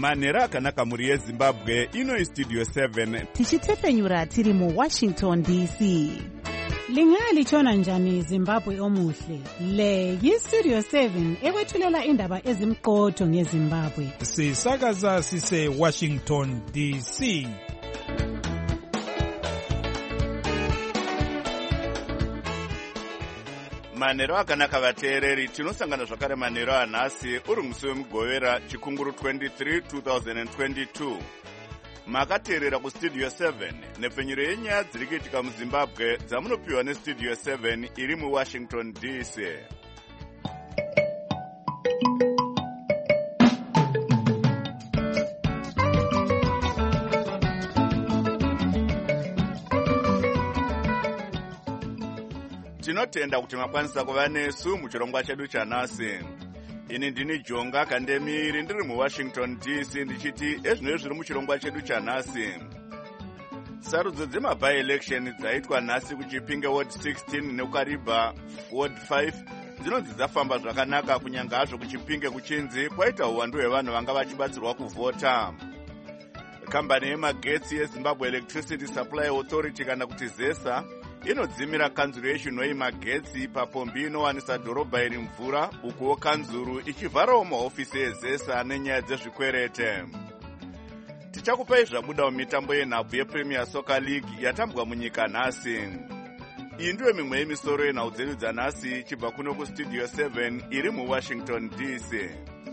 manhero akanaka mhuri yezimbabwe. Ino istudio 7 tichitefenyura tiri muWashington DC. Lingalitshona njani Zimbabwe omuhle? Le yiStudio 7 ekwethulela indaba ezimqotho ngeZimbabwe. Sisakaza sise Washington DC. manhero akanaka vateereri, tinosangana zvakare manhero anhasi uri musi wemugovera chikunguru 23 2022. Makateerera kustudio 7 nepfenyuro yenyaya dziri kuitika muzimbabwe dzamunopiwa nestudio 7 iri muWashington DC. Tinotenda kuti makwanisa kuva nesu muchirongwa chedu chanhasi. Ini ndini Jonga Kandemiri ndiri muWashington DC ndichiti ezvinoi zviri muchirongwa chedu chanhasi. Sarudzo dzema-by-election dzaitwa nhasi kuChipinge Ward 16 nekukariba Ward 5 dzinonzi dzafamba zvakanaka, kunyanga hazvo kuChipinge kuchinzi kwaita uwandu hwevanhu vanga vachibatsirwa kuvhota. Kambani yemagetsi yeZimbabwe Electricity Supply Authority kana kuti ZESA inodzimira kanzuru yechinoyi magetsi papombi inowanisa dhorobha iri mvura, ukuwo kanzuru ichivharawo mahofisi ezesa nenyaya dzezvikwerete. Tichakupai zvabuda mumitambo yenhabvu yePremier Soccer League yatambwa munyika nhasi. Iyi ndiyo mimwe yemisoro yenhau dzedu dzanhasi chibva kuno kustudio 7 iri muWashington DC.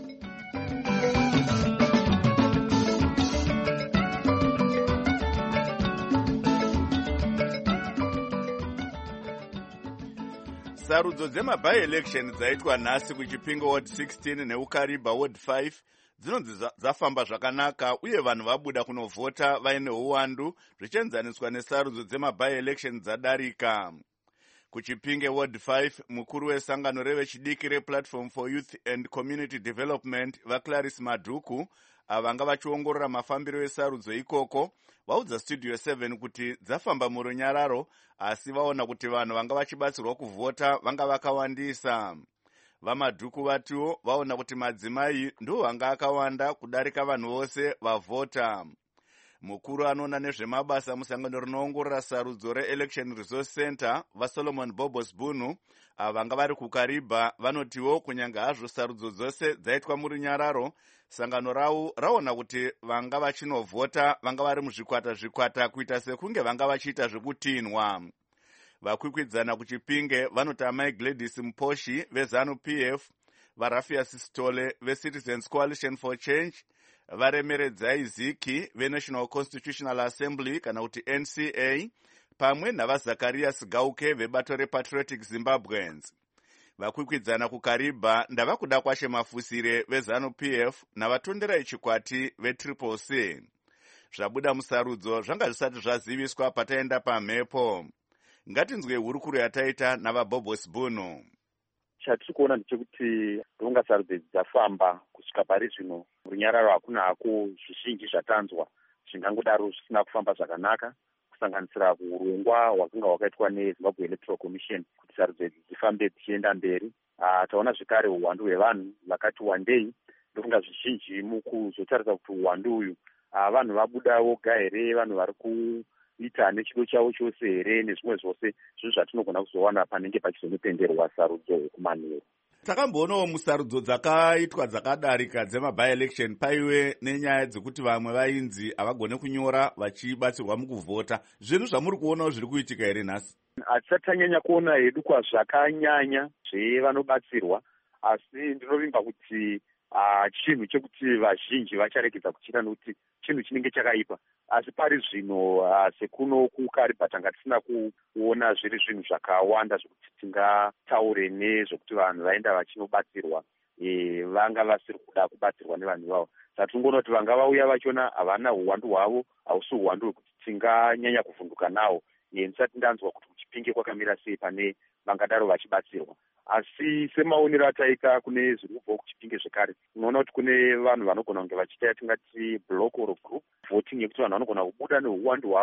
Sarudzo dzema-by-election dzaitwa nhasi kuChipinge Ward 16 neukariba Ward 5 dzinonzi dzafamba zvakanaka, uye vanhu vabuda kunovhota vaine uwandu zvichienzaniswa nesarudzo dzema-by-election dzadarika. KuChipinge Ward 5 mukuru wesangano revechidiki rePlatform for Youth and Community Development vaClarice Madhuku avanga vachiongorora mafambiro esarudzo ikoko vaudza studio 7 kuti dzafamba murunyararo, asi vaona kuti vanhu vanga vachibatsirwa kuvhota vanga vakawandisa. VaMadhuku vatiwo vaona kuti madzimai ndiwo vanga akawanda kudarika vanhu vose vavhota. Mukuru anoona nezvemabasa musangano rinoongorora sarudzo reElection Resource Center vaSolomon Bobos Bunu vanga vari kukariba vanotiwo kunyanga hazvo sarudzo dzose dzaitwa murunyararo, sangano ravo raona kuti vanga vachinovhota vanga vari muzvikwata kuita sekunge vanga vachiita zvekutinhwa. Vakwikwidzana kuChipinge vanoti amai Gladys Mposhi veZANU-PF, vaRafias Stole veCitizens Coalition for Change, vaRemeredzai Ziki veNational Constitutional Assembly kana kuti NCA, pamwe navaZacharias Gauke vebato rePatriotic Zimbabweans. Vakwikwidzana kukariba ndava kuda kwashe mafusire veZANU-PF navatonderai chikwati veTriple C. Zvabuda musarudzo zvanga zvisati zvaziviswa pataenda pamhepo. Ngatinzwe hurukuro yataita navaBobos Bunu. Chatiri kuona ndechekuti ronga sarudzo dzafamba kusvika pari zvino runyararo hakuna hako zvizhinji zvatanzwa zvingangodaro zvisina kufamba zvakanaka, kusanganisira urongwa hwakanga hwakaitwa neZimbabwe Electoral Commission kuti sarudzo dzifambe dzichienda mberi. Taona zvekare uwandu hwevanhu vakati wandei. Ndofunga zvizhinji mukuzotarisa kuti uwandu uyu vanhu vabuda voga here, vanhu vari kuita nechido chavo chose here, nezvimwe zvose zvinhu zvatinogona kuzowana panenge pachizonotenderwa sarudzo kumanhero. Takamboonawo musarudzo dzakaitwa dzakadarika dzema-by-election paiwe nenyaya dzekuti vamwe vainzi havagone kunyora vachibatsirwa mukuvhota. Zvinhu zvamuri kuonawo zviri kuitika here nhasi? Hatisati tanyanya kuona hedu zvakanyanya zvevanobatsirwa, asi ndinovimba kuti chinhu chekuti vazhinji vacharegedza kuchita nokuti chinhu chinenge chakaipa. Asi pari zvino sekuno kukariba tanga tisina kuona zviri zvinhu zvakawanda zvokuti tingataure nezvokuti vanhu vaenda vachinobatsirwa vanga vasiri kuda kubatsirwa nevanhu vavo. Tatingoona kuti vanga vauya vachiona havana uwandu hwavo, hausi uwandu hwekuti tinganyanya kuvhunduka nawo. Ndisati ndanzwa kuti kuChipinge kwakamira sei pane vangadaro vachibatsirwa. Asi semaonero ataita kune zviri kubva kuChipinge zvekare, unoona kuti kune vanhu vanogona kunge vachiita tingati block or group voting, yekuti vanhu vanogona kubuda neuwandu hwavo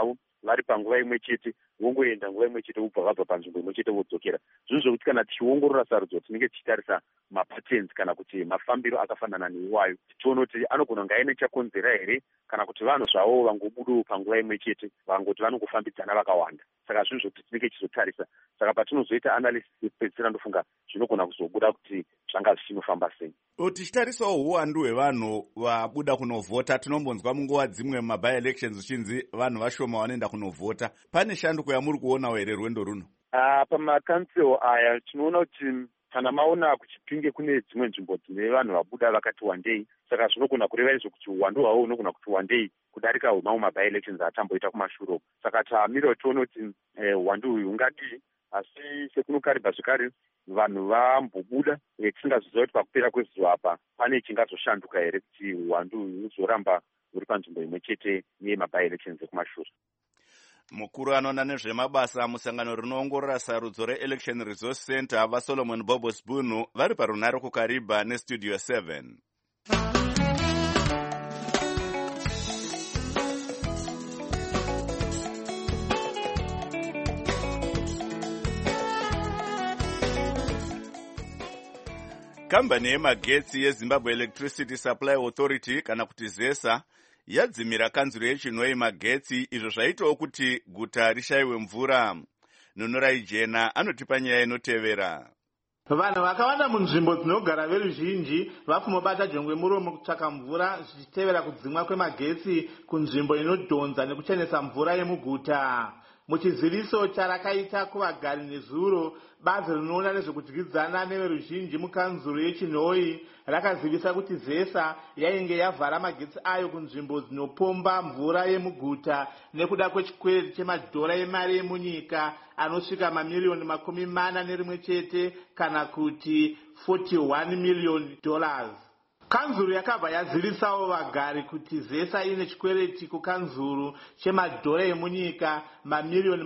vari panguva imwe chete, wongoenda nguva imwe chete wobva vabva panzvimbo imwe chete wodzokera. Zvinhu zvokuti kana tichiongorora sarudzo tinenge tichitarisa mapatens kana kuti mafambiro akafanana neiwayo, tichiona kuti anogona kunge aine chakonzera here kana kuti vanhu zvavo vangobudawo panguva imwe chete vangoti vanongofambidzana vakawanda. Saka zvinhu zvokuti tinenge tichizotarisa. Saka patinozoita analysis yekupedzisira ndofunga zvinogona kuzobuda kuti zvanga zvichinofamba sei. Tichitarisawo uwandu hwevanhu vabuda kunovhota, tinombonzwa munguva dzimwe mumabye elections uchinzi vanhu vashoma vanoenda kunovhota. Pane shanduko yamuri kuonawo here rwendo runo? Pamakansel aya tinoona kuti kana maona kuchipinge kune dzimwe nzvimbo dzine vanhu vabuda vakati wandei, saka zvinogona kureva izvo kuti uwandu hwavo hunogona kuti wandei kudarika hwemamwe mabye elections atamboita kumashure. Saka tamira tiona kuti uwandu uyu hungadii, asi sekunokaribva zvekare vanhu vambobuda, tisingaziva kuti pakupera kwezuva apa pane chingazoshanduka here kuti uwandu huzoramba huri panzvimbo imwe chete nemabye elections ekumashure. Mukuru anoona nezvemabasa musangano rinoongorora sarudzo reElection Resource Center vaSolomon Bobos Bunu vari parunhare kukariba nestudio 7. Kambani yemagetsi yeZimbabwe Electricity Supply Authority kana kuti ZESA yadzimira kanzuro yeChinoi magetsi, izvo zvaitawo kuti guta rishayiwe mvura. Nunurai Jena anotipa nyaya inotevera. Vanhu vakawanda munzvimbo dzinogara veruzhinji vapfumobata jongwe muromo kutsvaka mvura zvichitevera kudzimwa kwemagetsi kunzvimbo inodhonza nekuchenesa mvura yemuguta. Muchiziviso charakaita kuvagari nezuro, bazi rinoona nezvekudyidzana neveruzhinji mukanzuro yeChinoi rakazivisa kuti ZESA yainge yavhara magetsi ayo kunzvimbo dzinopomba mvura yemuguta nekuda kwechikwereti chemadhora emari yemunyika anosvika mamiliyoni $41 chete kana kuti $41 million. Kanzuru yakabva yazivisawo vagari kuti ZESA ine chikwereti kukanzuru chemadhora emunyika mamiliyoni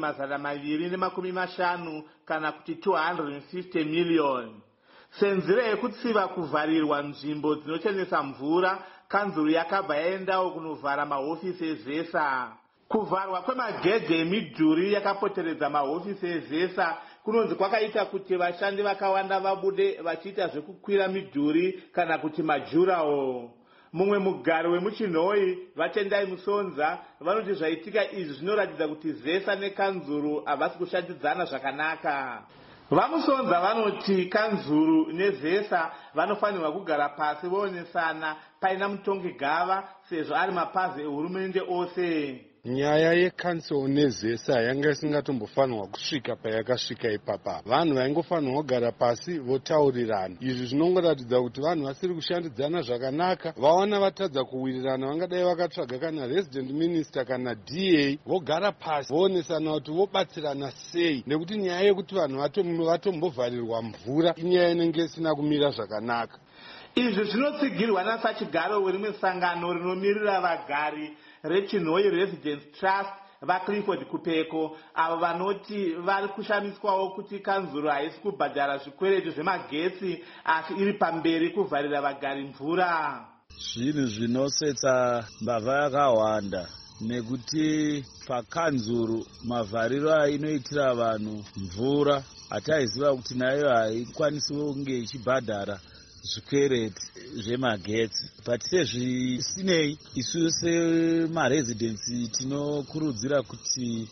$250 kana kuti $250 million. Senzira yekutsiva kuvharirwa nzvimbo dzinochenesa mvura, kanzuru yakabva yaendawo kunovhara mahofisi eZESA. Kuvharwa kwemagedhe emidhuri yakapoteredza mahofisi eZESA kunonzi kwakaita kuti vashandi vakawanda vabude vachiita zvekukwira midhuri kana kuti majurawo. Mumwe mugari wemuChinoi, Vatendai Musonza, vanoti zvaitika izvi zvinoratidza kuti ZESA nekanzuru havasi kushandidzana zvakanaka. Vamusonza vanoti kanzuru neZESA vanofanirwa kugara pasi voonesana paina mutongi gava sezvo ari mapazi ehurumende ose. Nyaya yekanzuru neZESA yanga isingatombofanirwa kusvika payakasvika ipapa. Vanhu vaingofanirwa kugara pasi votaurirana. Izvi zvinongoratidza kuti vanhu vasiri kushandidzana zvakanaka. Vaona vatadza kuwirirana vangadai vakatsvaga kana resident minister kana DA vogara pasi voonesana kuti vobatsirana sei, nekuti nyaya yekuti vanhu vatombovharirwa mvura inyaya inenge isina kumira zvakanaka. Izvi zvinotsigirwa nasachigaro werimwe sangano rinomirira vagari reChinoi Residence Trust vaClifford Kupeko, avo vanoti vari kushamiswawo kuti kanzuru haisi kubhadhara zvikwereti zvemagetsi asi iri pamberi kuvharira vagari mvura. Zvinhu zvinosetsa mbavha yakawanda nekuti pakanzuru mavhariro ainoitira vanhu mvura hataiziva kuti nayo haikwanisi kunge ichibhadhara zvikwereti zvemagetsi. But sezvisinei isu semarezidensi tinokurudzira kuti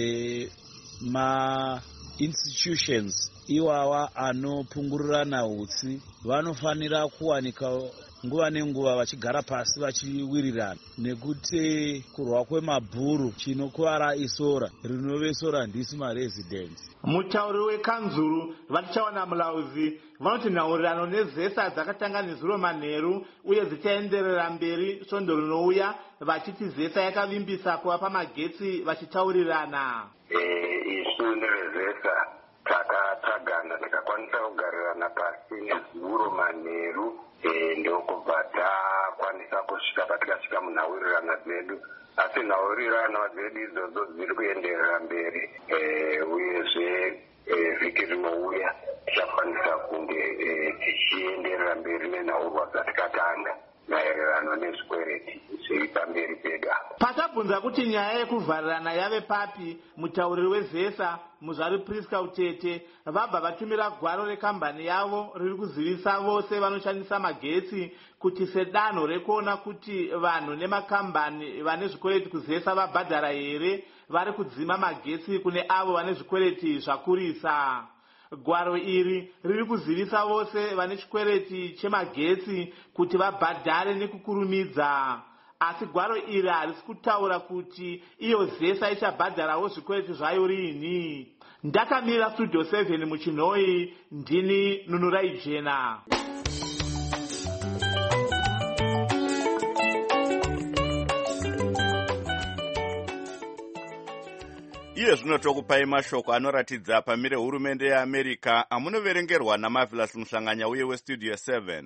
ma-institutions iwawa anopungurirana utsi vanofanira kuwanika nguva nenguva vachigara pasi vachiwirirana, nekuti kurwa kwemabhuru chinokuvara isora rinove sora ndisu marezidensi. Mutauri wekanzuru Vatichawana Mulauzi vanoti nhaurirano neZESA dzakatanga nezuro manheru uye dzichaenderera mberi svondo rinouya, vachiti ZESA yakavimbisa kuvapa magetsi vachitaurirana. Isu neveZESA takagana tikakwanisa kugarirana pasi nezuro manheru ndokubva takwanisa kusvika patikasvika munhaurirano dzedu, asi nhaurirano dzedu idzodzo dziri kuenderera mberi uyezve vhiki rinouya tichakwanisa kunge tichienderera mberi nenhaurwa dzatikatanga maererano nezvikwereti zviri pamberi pega. machabvunza kuti nyaya yekuvharirana yave papi, mutauriri wezesa muzvari Priska Utete vabva vatumira gwaro rekambani yavo riri kuzivisa vose vanoshandisa magetsi kuti sedanho rekuona kuti vanhu nemakambani vane zvikwereti kuzesa vabhadhara here, vari kudzima magetsi kune avo vane zvikwereti zvakurisa. Gwaro iri riri kuzivisa vose vane chikwereti chemagetsi kuti vabhadhare nekukurumidza. Asi gwaro iri harisi kutaura kuti iyo zesa ichabhadharawo zvikwereti zvayo riini. Ndakamira Studio 7 muChinhoi, ndini Nunurai Jena. Iye zvino tokupai mashoko anoratidza pamire hurumende yeAmerica amunoverengerwa naMarvelous Muhlanganya uye weStudio 7.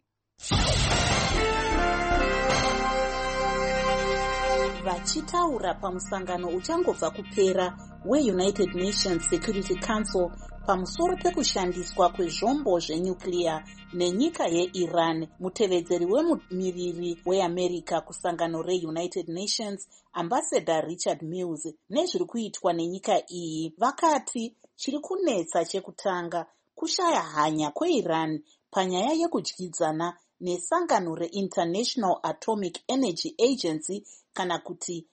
Vachitaura pamusangano uchangobva kupera weUnited Nations Security Council pamusoro pekushandiswa kwezvombo zvenyuclear nenyika yeIran, mutevedzeri wemumiriri weAmerica kusangano reUnited Nations, Ambassador Richard Mills, nezviri kuitwa nenyika iyi, vakati chiri kunetsa chekutanga kushaya hanya kweIran panyaya yekudyidzana nesangano reInternational Atomic Energy Agency kana kuti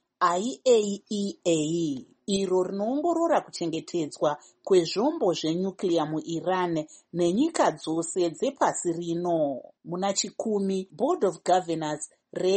IAEA, iro rinoongorora kuchengetedzwa kwezvombo zvenyuclear muIran nenyika dzose dzepasi rino. Muna chikumi, Board of Governors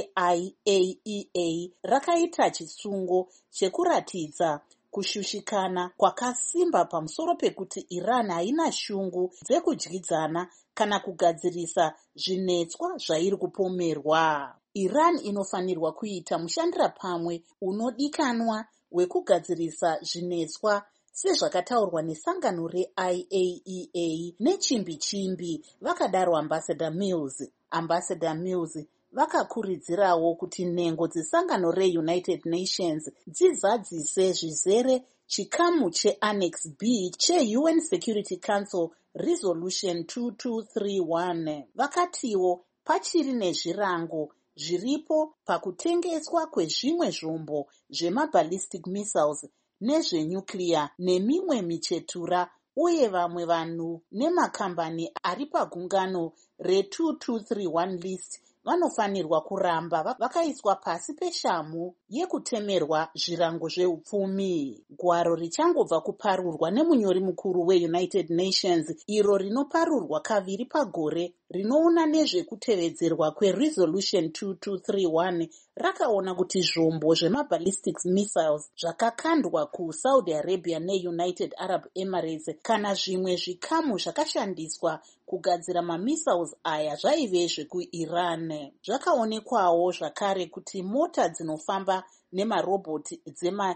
reIAEA rakaita chisungo chekuratidza kushushikana kwakasimba pamusoro pekuti Iran haina shungu dzekudyidzana kana kugadzirisa zvinetswa zvairi kupomerwa. Iran inofanirwa kuita mushandira pamwe unodikanwa wekugadzirisa zvinetswa sezvakataurwa nesangano reIAEA nechimbi-chimbi, vakadaro Ambassador Mills. Ambassador Mills vakakurudzirawo kuti nhengo dzesangano reUnited Nations dzizadzise zvizere chikamu cheAnnex B cheUN Security Council Resolution 2231. Vakatiwo pachiri nezvirango zviripo pakutengeswa kwezvimwe zvombo zvemaballistic missiles nezvenyuclear nemimwe michetura, uye vamwe vanhu nemakambani ari pagungano re2231 list vanofanirwa kuramba vakaiswa pasi peshamhu yekutemerwa zvirango zveupfumi. Gwaro richangobva kuparurwa nemunyori mukuru weUnited Nations, iro rinoparurwa kaviri pagore, rinoona nezvekutevedzerwa kweResolution 2231, rakaona kuti zvombo zvemaballistic missiles zvakakandwa kuSaudi Arabia neUnited Arab Emirates kana zvimwe zvikamu zvakashandiswa kugadzira mamissiles aya zvaive zvekuIran. Zvakaonekwawo zvakare kuti mota dzinofamba nemarobhoti dzema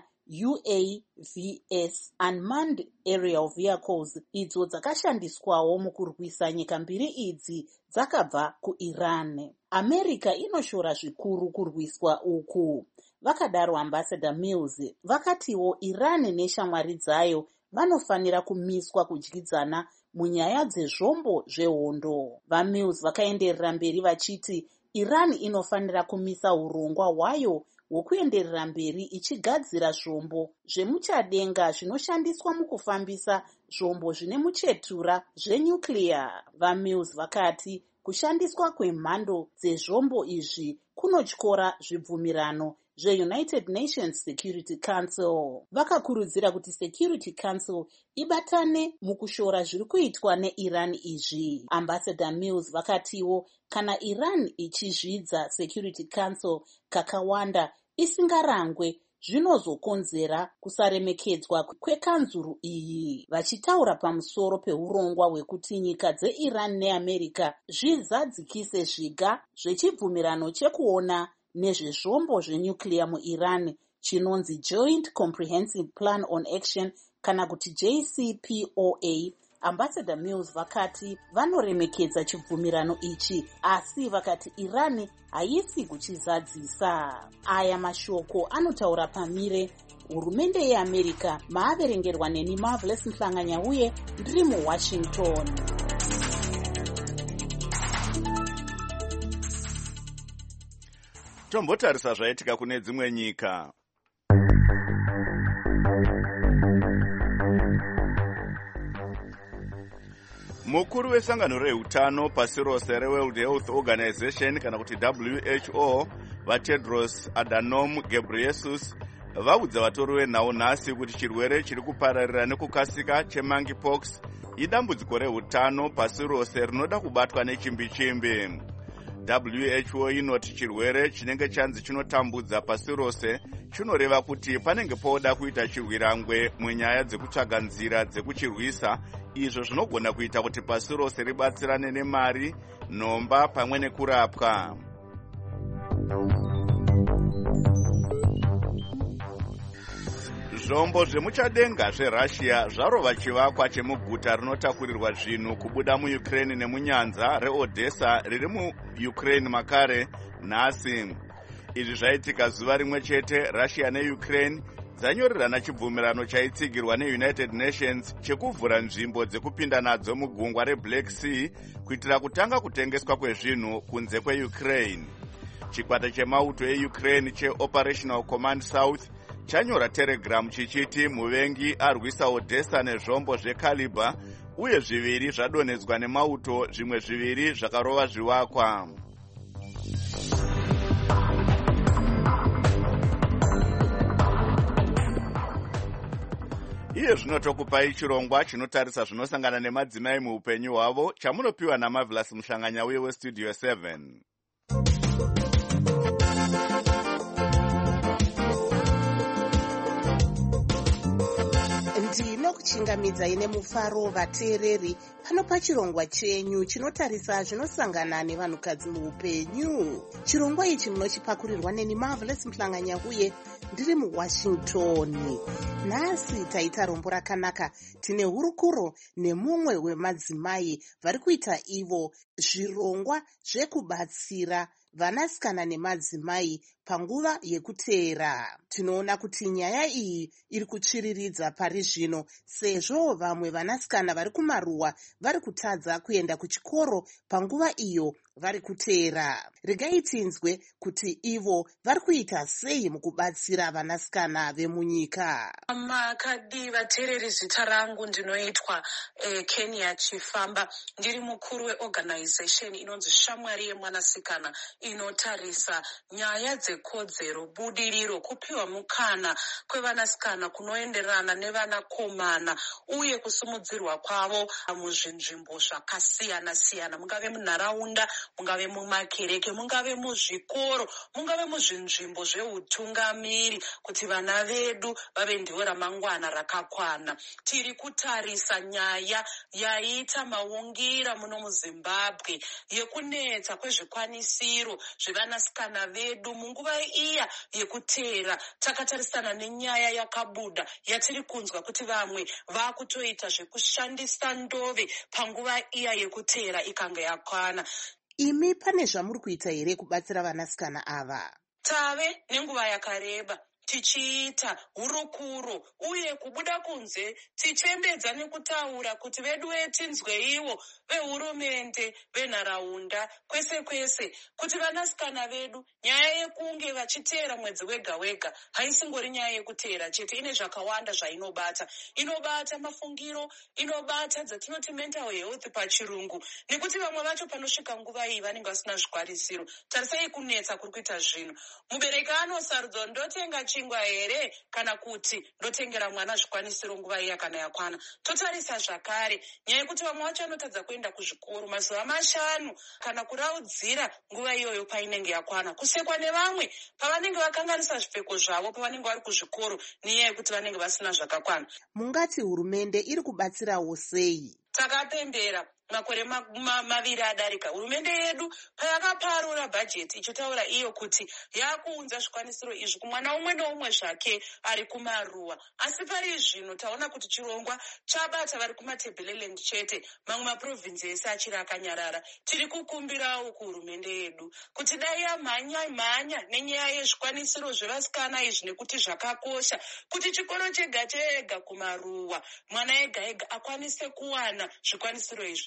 UAVs, Unmanned Aerial Vehicles, idzo dzakashandiswawo mukurwisa nyika mbiri idzi dzakabva kuIran. America inoshora zvikuru kurwiswa uku, vakadaro Ambassador Mills. Vakatiwo Iran neshamwari dzayo vanofanira kumiswa kudyidzana munyaya dzezvombo zvehondo. VaMills vakaenderera mberi vachiti Iran inofanira kumisa urongwa hwayo hwokuenderera mberi ichigadzira zvombo zvemuchadenga zvinoshandiswa mukufambisa zvombo zvine muchetura zvenyuclear. VaMills vakati kushandiswa kwemhando dzezvombo izvi kunotyora zvibvumirano zveUnited Nations Security Council. Vakakurudzira kuti Security Council ibatane mukushora zviri kuitwa neIran izvi. Ambassador Mills vakatiwo kana Iran ichizvidza Security Council kakawanda isingarangwe, zvinozokonzera kusaremekedzwa kwekanzuru iyi. Vachitaura pamusoro peurongwa hwekuti nyika dzeIran neAmerica zvizadzikise zviga zvechibvumirano chekuona nezvezvombo zvenyuclear muIran chinonzi Joint Comprehensive Plan on Action kana kuti JCPOA, Ambassador Mills vakati vanoremekedza chibvumirano ichi, asi vakati Iran haisi kuchizadzisa. Aya mashoko anotaura pamire hurumende yeAmerica. Maaverengerwa neni Marvelous Muhlanganya uye ndiri muWashington. Tombotarisa zvaitika kune dzimwe nyika. Mukuru wesangano reutano pasi rose reWorld Health Organization kana kuti WHO vaTedros Adhanom Ghebreyesus vaudza vatori venhau nhasi kuti chirwere chiri kupararira nekukasika chemonkeypox idambudziko reutano pasi rose rinoda kubatwa nechimbi-chimbi. WHO inoti chirwere chinenge chanzi chinotambudza pasi rose chinoreva kuti panenge poda kuita chirwirangwe munyaya dzekutsvaga nzira dzekuchirwisa, izvo zvinogona kuita kuti pasi rose ribatsirane nemari, nhomba pamwe nekurapwa. Zvombo zvemuchadenga zveRussia zvarova chivakwa chemuguta rinotakurirwa zvinhu kubuda muUkraine nemunyanza reOdessa riri muUkraine makare nhasi. Izvi zvaitika zuva rimwe chete Russia neUkraine dzanyorerana chibvumirano chaitsigirwa neUnited Nations chekuvhura nzvimbo dzekupinda nadzo mugungwa reBlack Sea kuitira kutanga kutengeswa kwezvinhu kunze kweUkraine. Chikwata chemauto eUkraine cheOperational Command South chanyora Telegram chichiti muvengi arwisa Odessa nezvombo zveCaliber uye 2 zvadonhedzwa nemauto, zvimwe 2 zvakarova zvivakwa. Iye zvinotokupai chirongwa chinotarisa zvinosangana nemadzimai muupenyu hwavo chamunopiwa naMarvelous Muhlanganya uye weStudio 7. Ndinokuchingamidzai nemufaro vateereri pano pachirongwa chenyu chinotarisa zvinosangana nevanhukadzi muupenyu. Chirongwa ichi munochipakurirwa neni Marvelous Muhlanganya uye ndiri muWashington. Nhasi taita rombo rakanaka, tine hurukuro nemumwe wemadzimai vari kuita ivo zvirongwa zvekubatsira vanasikana nemadzimai panguva yekuteera. Tinoona kuti nyaya iyi iri kutsviriridza pari zvino sezvo vamwe vanasikana vari kumaruwa vari kutadza kuenda kuchikoro panguva iyo vari kuteera. Regai tinzwe kuti ivo vari kuita sei mukubatsira vanasikana vemunyika. Makadi vateereri, zita rangu ndinoitwa Kenya Chifamba. Ndiri mukuru weorganization inonzi Shamwari yemwanasikana inotarisa nyaya dzekodzero, budiriro, kupiwa mukana kwevanasikana kunoenderana nevanakomana uye kusimudzirwa kwavo muzvinzvimbo zvakasiyana siyana, mungave munharaunda, mungave mumakereke, mungave muzvikoro, mungave muzvinzvimbo zveutungamiri, kuti vana vedu vave ndivo ramangwana rakakwana. Tiri kutarisa nyaya yaita maungira muno muZimbabwe yekunetsa kwezvikwanisiro zvevanasikana vedu munguva iya yekuteera. Takatarisana nenyaya yakabuda yatiri kunzwa kuti vamwe vakutoita zvekushandisa ndove panguva iya yekuteera ikanga yakwana. Imi pane zvamuri kuita here kubatsira vanasikana ava? Tave nenguva yakareba tichiita hurukuro uye kubuda kunze tichembedza nekutaura kuti vedu vetinzwe ivo vehurumende, venharaunda, kwese kwese, kuti vanasikana vedu nyaya yekunge vachiteera mwedzi wega wega haisingori nyaya yekuteera chete, ine zvakawanda zvainobata. Inobata mafungiro, inobata dzatinoti mental health pachirungu, nekuti vamwe vacho panosvika nguva iyi vanenge vasina zvikwanisiro. Tarisai kunetsa kuri kuita zvinhu. Mubereki anosarudzwa ndotenga chingwa here kana kuti ndotengera mwana zvikwanisiro nguva iya kana yakwana. Totarisa zvakare nyaya yekuti vamwe vacho vanotadza kuenda kuzvikoro mazuva 5 kana kuraudzira nguva iyoyo painenge yakwana, kusekwa nevamwe pavanenge vakanganisa zvipfeko zvavo pavanenge vari kuzvikoro nenyaya yekuti vanenge vasina zvakakwana. Mungati hurumende iri kubatsirawo sei? Takapembera makore 2 adarika, hurumende yedu payakaparura bhajeti ichitaura iyo kuti yakuunza zvikwanisiro izvi kumwana umwe neumwe zvake ari kumaruwa. Asi pari zvino taona kuti chirongwa chabata vari kumatebheleland chete, mamwe maprovinzi ese achiri akanyarara. Tiri kukumbirawo kuhurumende yedu kuti dai yamhanya nenyaya yezvikwanisiro zvevasikana izvi, nekuti zvakakosha kuti chikoro chega chega kumaruwa mwana ega ega akwanise kuwana zvikwanisiro izvi.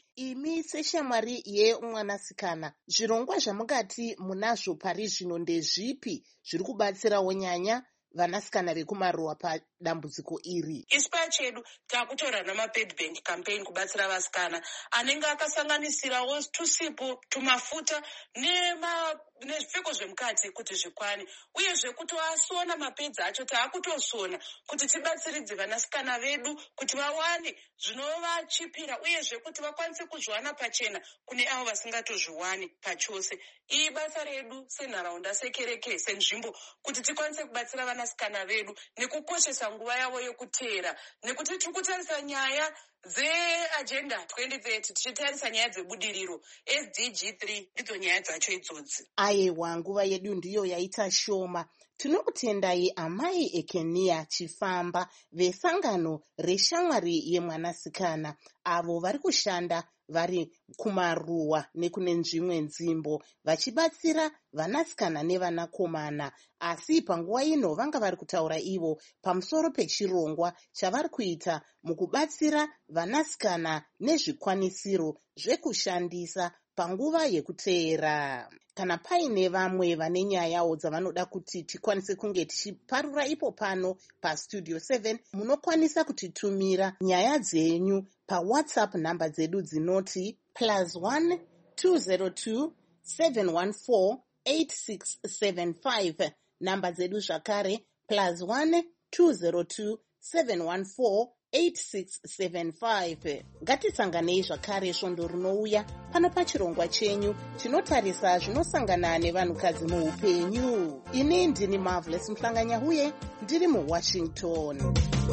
Imi seshamwari yemwanasikana, zvirongwa zvamungati munazvo pari zvino ndezvipi zviri kubatsirawo nyanya vanasikana vekumaruwa padambudziko iri? Isu pachedu takutora namapaid bank campaign kubatsira vasikana anenge akasanganisirawo tusipo, tumafuta nezvipfeko zvemukati kuti zvikwane, uyezve kuti asona mapedzi acho taakutosona kuti tibatsiridze vanasikana vedu kuti vawane zvinovachipira, uyezve kuti vakwanise kuzviwana pachena kune avo vasingatozviwani pachose. Iyi basa redu senharaunda, sekereke, senzvimbo, kuti tikwanise kubatsira vanasikana vedu nekukoshesa nguva yavo yekuteera, nekuti tiri kutarisa nyaya dzeagenda 2030 tichitarisa nyaya dzebudiriro SDG 3 ndidzo nyaya dzacho idzodzi. Aiwa, nguva yedu ndiyo yaita shoma. Tinokutendai amai Ekenia Chifamba vesangano reshamwari yemwanasikana, avo vari kushanda vari kumaruwa nekune nzvimwe nzvimbo vachibatsira vanasikana nevanakomana. Asi panguva ino vanga vari kutaura ivo pamusoro pechirongwa chavari kuita mukubatsira vanasikana nezvikwanisiro zvekushandisa panguva yekuteera. Kana paine vamwe vane nyayawo dzavanoda kuti tikwanise kunge tichiparura ipo pano pastudio 7, munokwanisa kutitumira nyaya dzenyu paWhatsApp namba dzedu dzinoti +1 202 714 8675. Namba dzedu zvakare +1 202 714 8675. Ngatitsanganei zvakare svondo rinouya pano pachirongwa chenyu chinotarisa zvinosangana nevanhukadzi muupenyu. Ini ndini Marvelous Mhlanganya ndiri muWashington.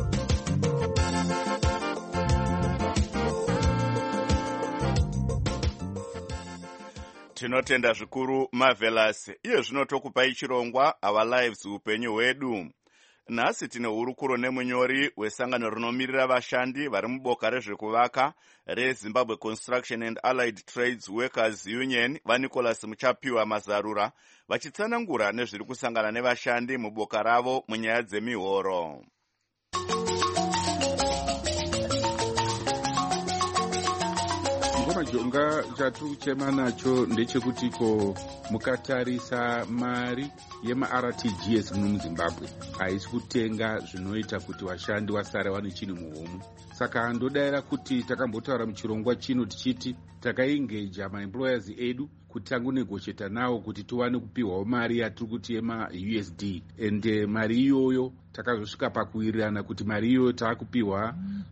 Tinotenda zvikuru Marvelous. Iye zvino tokupai chirongwa Our Lives, upenyu hwedu. Nhasi tine hurukuro nemunyori wesangano rinomirira vashandi vari muboka rezvekuvaka reZimbabwe Construction and Allied Trades Workers Union, vaNicholas Muchapiwa Mazarura, vachitsanangura nezviri kusangana nevashandi muboka ravo munyaya dzemihoro. Majonga chatiri kuchema nacho ndechekuti mukatarisa mari yemaRTGS muno muZimbabwe haisi kutenga zvinoita kuti vashandi vasare vane chinhu muhomwe. Saka ndodaira kuti takambotaura muchirongwa chino tichiti takaengeja maemployers edu kuti tangonegotiata nawo kuti tiwane kupiwawo mari yatiri kuti yemaUSD, ende mari iyoyo takazosvika pakuwirirana kuti mari iyoyo taakupiwa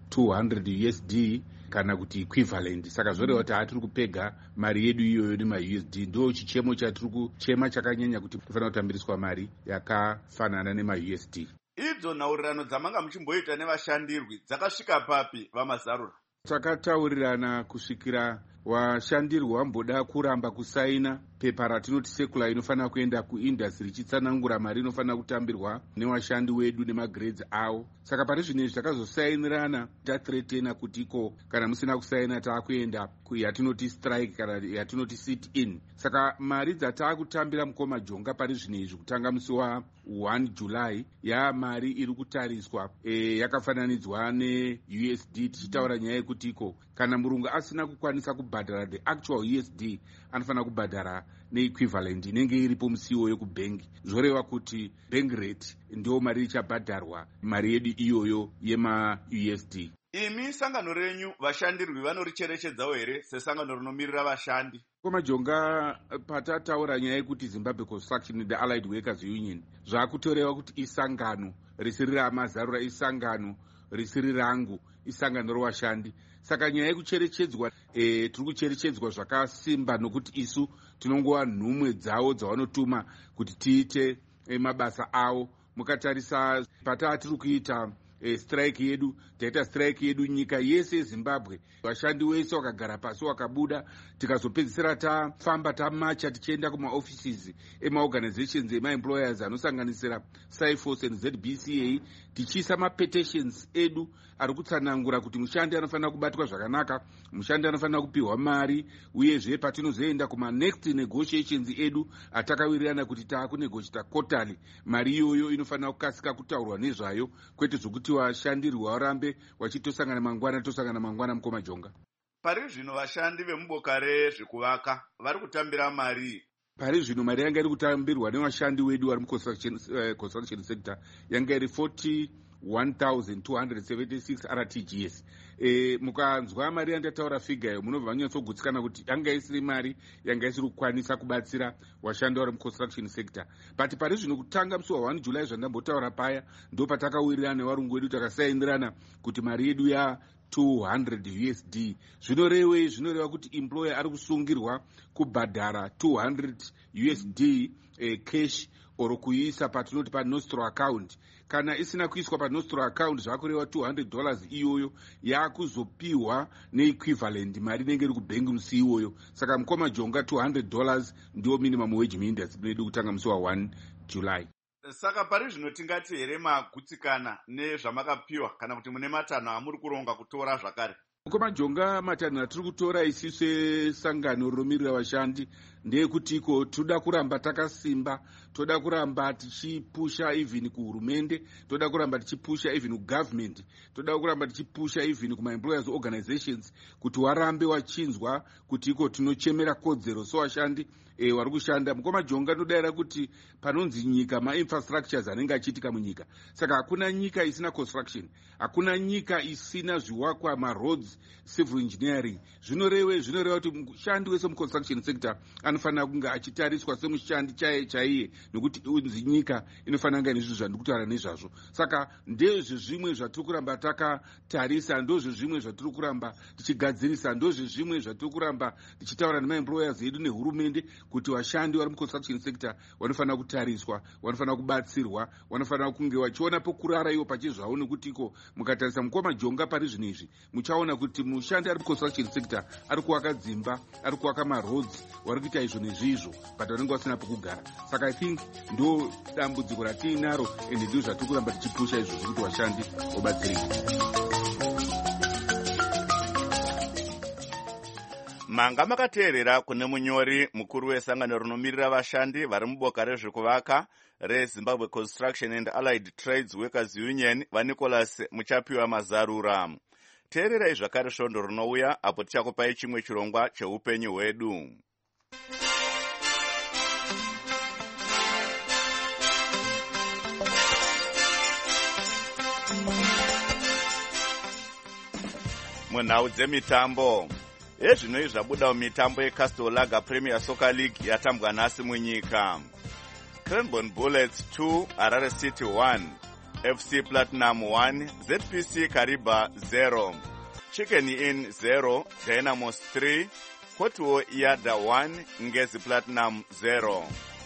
200 USD kana kuti equivalent. Saka zvoreva kuti hatiri kupega mari yedu iyoyo nemaUSD. Ndo chichemo chatiri kuchema chakanyanya kuti tofanira kutambiriswa mari yakafanana nemaUSD. Idzo nhaurirano dzamanga muchimboita nevashandirwi dzakasvika papi vaMazarura? Takataurirana kusvikira washandirwi wamboda kuramba kusaina pepa ratinoti sekula inofanira kuenda kuindustry ichitsanangura mari inofanira kutambirwa nevashandi wedu nemagrades avo. Saka pari zvinezvi takazosainirana tathretena kuti kana musina kusaina taakuenda yatinoti strike kana yatinoti sit in. Saka mari dzataakutambira mukoma jonga pari zvinezvi kutanga musi wa1 July mari iri kutariswa yakafananidzwa neUSD, tichitaura nyaya yekuti kana murungu asina kukwanisa kubhadhara the actual USD anofanira kubhadhara neequivalent inenge iripo musiwo yekubhengi. Zvoreva kuti bank rate ndio mari ichabhadharwa mari yedu iyoyo yemaUSD. Imi sangano renyu vashandirwi vanoricherechedzawo here sesangano rinomirira vashandi? Majonga patataura nyaya yekuti Zimbabwe Construction and Allied Workers Union zvakutoreva kuti isangano risiri raMazarura, isangano risiri rangu, isangano rovashandi. Saka nyaya yekucherechedzwa tiri kucherechedzwa zvakasimba nokuti isu tinongova nhumwe dzavo dzavanotuma kuti tiite mabasa avo. Mukatarisa patatiri kuita strike yedu, taita strike yedu nyika yese yeZimbabwe, vashandi vese vakagara pasi vakabuda, tikazopedzisira tafamba tamacha tichienda kumaoffices emaorganizations emaemployers anosanganisira Cyforce and ZBCA, tichiisa mapetitions edu ari kutsanangura kuti mushandi anofanira kubatwa zvakanaka, mushandi anofanira kupiwa mari, uyezve patinozoenda kumanext negotiations edu atakawirirana kuti taakunegotiata quarterly, mari iyoyo inofanira kukasika kutaurwa nezvayo, kwete zvokuti washandirwa warambe wachitosangana mangwana tosangana mangwana mukoma jonga. Pari zvino vashandi vemuboka rezvekuvaka vari kutambira mari. Pari zvino mari yanga iri kutambirwa nevashandi wedu vari muconstruction sector yanga iri 41,276 RTGS. Mukanzwa mari yandataura figayo munobva manyatsogutsikana kuti yanga isiri mari yanga isiri kukwanisa kubatsira vashandi vari muconstruction sector. But pari zvino kutanga musi wa 1 July zvandambotaura paya ndo patakawirirana nevarungu vedu takasaindirana kuti mari yedu ya 200 USD. Zvinoreva kuti employer ari kusungirwa kubhadhara 200 USD cash oro kuisa patinoti paNostro account. Kana isina kuiswa paNostro account zvakureva $200 iyoyo yakuzopiwa neequivalent mari inenge iri kubhengi musi iyoyo. Saka mukoma jonga $200 ndio minimum wage muindustry inoda kutanga musi wa 1 July. Saka pari zvino tingati here magutsikana nezvamakapiwa kana kuti mune matanho amuri kuronga kutora zvakare? Mukoma jonga matanho atiri kutora isisu sangano rinomirira vashandi ndeyekutiko toda kuramba takasimba, toda kuramba tichipusha even kuhurumende, toda kuramba tichipusha even kugovernment, toda kuramba tichipusha even kumaemployers organizations kuti warambe wachinzwa kuti iko tinochemera kodzero sovashandi vari kushanda. Mukoma jonga ndodaira kuti panonzi nyika mainfrastructures anenge achiitika munyika. Saka hakuna nyika isina construction, hakuna nyika isina zviwakwa, maroads, civil engineering. Zvinoreva kuti mushandi wese muconstruction sector anofanira kunge achitariswa semushandi chaiye nekuti unzi nyika inofanira kunge nezvinhu zvandiri kutaura nezvazvo. Saka ndezvo zvimwe zvatiri kuramba takatarisa, ndozvo zvimwe zvatiri kuramba tichigadzirisa, ndozvo zvimwe zvatiri kuramba tichitaura nemaemployers edu nehurumende kuti vashandi vari muconstruction sector vanofanira kutariswa, vanofanira kubatsirwa, vanofanira kunge vachiona pokurara ivo pachezvavo, nekuti iko mukatarisa mukoma jonga pari zvino izvi muchaona kuti mushandi ari muconstruction sector ari kuvaka dzimba, ari kuvaka maroads, vari kuita izvo nezvizvo but vanenge vasina pekugara. Saka I think ndo dambudziko ratiinaro ende ndio zvatiri kuramba tichipusha izvozvo kuti vashandi vabatsirike. Manga makateerera kune munyori mukuru wesangano rinomirira vashandi vari muboka rezvekuvaka reZimbabwe Construction and Allied Trades Workers Union vaNicholas Muchapiwa Mazarura. Teererai zvakare svondo rinouya apo tichakupai chimwe chirongwa cheupenyu hwedu. Munhau dzemitambo, ezvinoi zvabuda mumitambo yeCastle Lager Premier Soccer League yatambwa nhasi munyika. Cranbourne Bullets 2, Harare City 1, FC Platinum 1, ZPC Kariba 0, Chicken Inn 0, Dynamos 3, Kotuo Yada 1, Ngezi Platinum 0.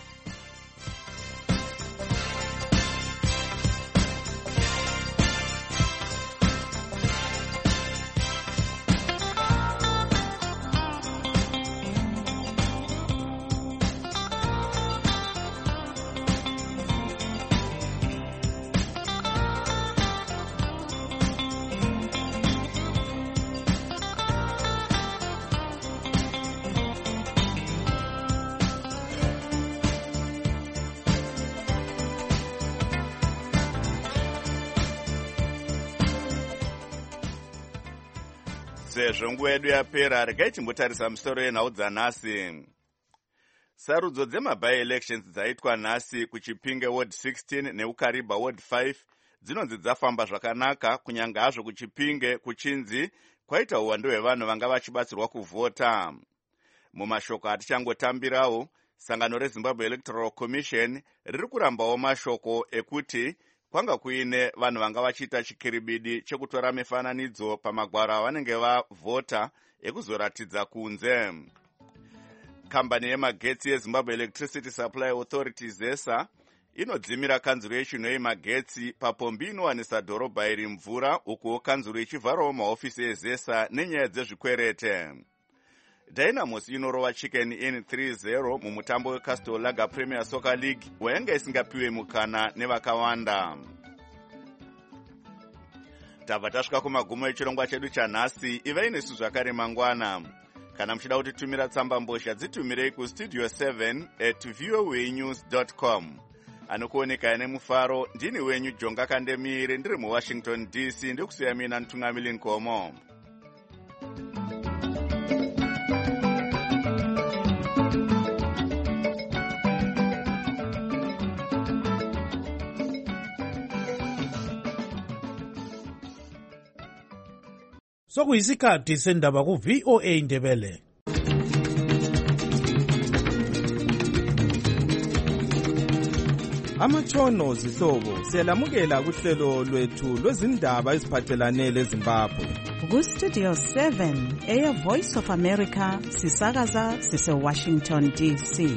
Sezvo nguva yedu yapera, regai timbotarisa musoro yenhau dzanhasi. Sarudzo dzema-by-elections dzaitwa nhasi kuChipinge Ward 16 neUkariba Ward 5 dzinonzi dzafamba zvakanaka, kunyanga hazvo kuChipinge kuchinzi kwaita uwandu hwevanhu vanga vachibatsirwa kuvhota. Mumashoko atichangotambirawo, sangano reZimbabwe Electoral Commission riri kurambawo mashoko ekuti kwanga kuine vanhu vanga vachiita chikiribidi chekutora mifananidzo pamagwaro avanenge vavhota ekuzoratidza kunze. Kambani yemagetsi yeZimbabwe Electricity Supply Authority ZESA inodzimira kanzuro yechino yemagetsi papombi inowanisa dhorobha iri mvura, uko kanzuro ichivharawo mahofisi eZESA nenyaya dzezvikwerete. Dynamos inorova Chicken Inn 3-0 mumutambo weCastle Lager Premier Soccer League wayanga isingapiwe mukana nevakawanda. Tabva tasvika kumagumo echirongwa chedu chanhasi. Ivai nesu zvakare mangwana. Kana muchida kutitumira tsamba mbozha dzitumirei kustudio 7@voanews.com. Anokuoneka nemufaro ndini wenyu Jonga Kandemire ndiri muWashington DC, ndikusiya mina Ntungamili Nkomo. Sokuyisikhathi sendaba ku-VOA Indebele. Amatshono zihlobo siyalamukela kuhlelo lwethu lwezindaba eziphathelane leZimbabwe. Ku-Studio 7 eya Voice of America sisakaza sise-Washington DC.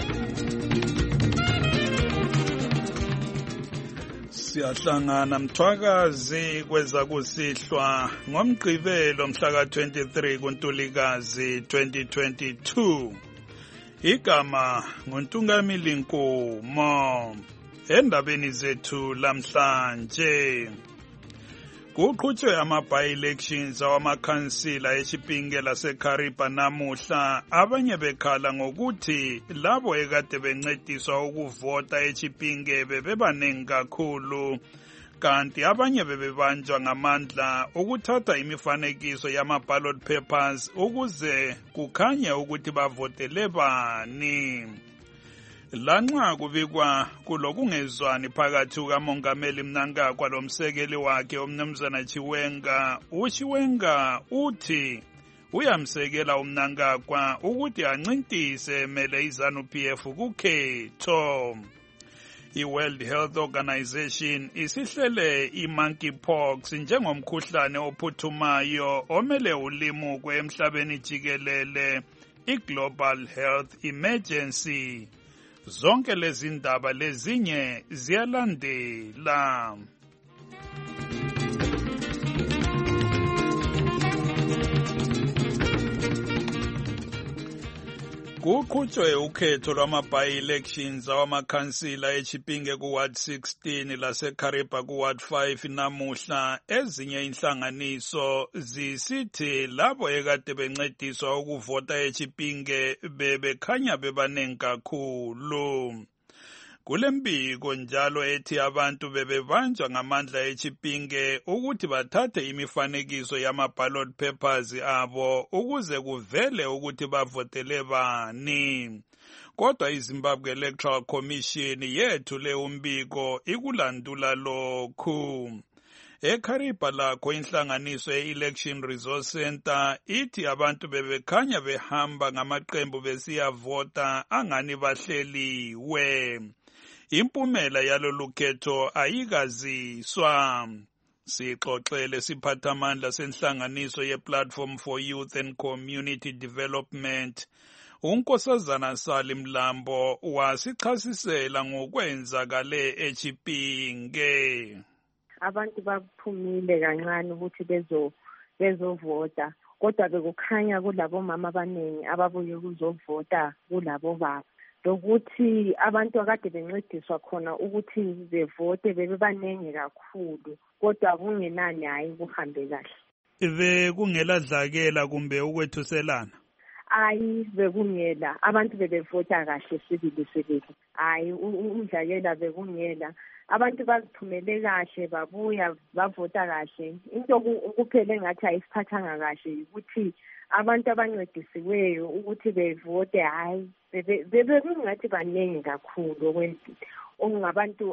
Siyahlangana mthwakazi kweza kusihlwa ngomgqibelo mhla ka-23 kuNtulikazi 2022. Igama nguNtungamili Nkomo. Endabeni zethu lamhlanje kuqhutshwe ama-by-elections awamakhansila eChipinge laseKariba namuhla, abanye bekhala ngokuthi labo ekade bencediswa ukuvota eChipinge bebebaningi kakhulu, kanti abanye bebebanjwa ngamandla ukuthatha imifanekiso yama-ballot papers ukuze kukhanye ukuthi bavotele bani. Lanxa kubikwa kulokungezwani phakathi kukaMongameli Mnangagwa lomsekeli wakhe uMnumzana Chiwenga, uChiwenga uthi uyamsekela uMnangagwa ukuthi ancintise mele iZANU-PF kukhetho. I-World Health Organization isihlele i-monkeypox njengomkhuhlane ophuthumayo omele ulimukwe emhlabeni jikelele, i-Global Health Emergency. Zonke lezi ndaba lezinye ziyalandela. Kuqhutshwe ukhetho lwama-by-elections awamakhansila eChipinge ku-Ward 16 laseKariba ku-Ward 5 namuhla. Ezinye inhlanganiso zisithi labo ekade bencediswa ukuvota eChipinge bebekhanya bebaningi kakhulu. Kulembiko njalo ethi abantu bebebanjwa ngamandla eChipinge ukuthi bathathe imifanekiso yama-ballot papers abo ukuze kuvele ukuthi bavotele bani. Kodwa iZimbabwe Electoral Commission yethule umbiko ikulandula lokhu. EKariba lakho inhlanganiso ye-Election Resource Center ithi abantu bebekhanya behamba ngamaqembu besiyavota angani bahleliwe. Impumela yalolu khetho ayikaziswa. Sixoxele siphathamandla senhlanganiso ye-Platform for Youth and Community Development, uNkosazana Salim Lambo, wasichasisela ngokwenzakale eChipinge. Abantu baphumile kancane ukuthi bezovota, kodwa bekukhanya kulabo mama abaningi ababuye ukuzovota kulabo baba. Lokuthi abantu akade bencediswa khona ukuthi bevote bebebaningi kakhulu, kodwa kungenani hayi kuhambe kahle. Bekungeladlakela kumbe ukwethuselana? Hayi, bekungela. Abantu bebevota kahle sibili. Hayi, umdlakela bekungela. Abantu bazithumele kahle, babuya bavota kahle. Into kuphele ngathi ayisiphathanga kahle ukuthi abantu abancedisiweyo ukuthi bevote, hayi bebekungathi baningi kakhulu okungabantu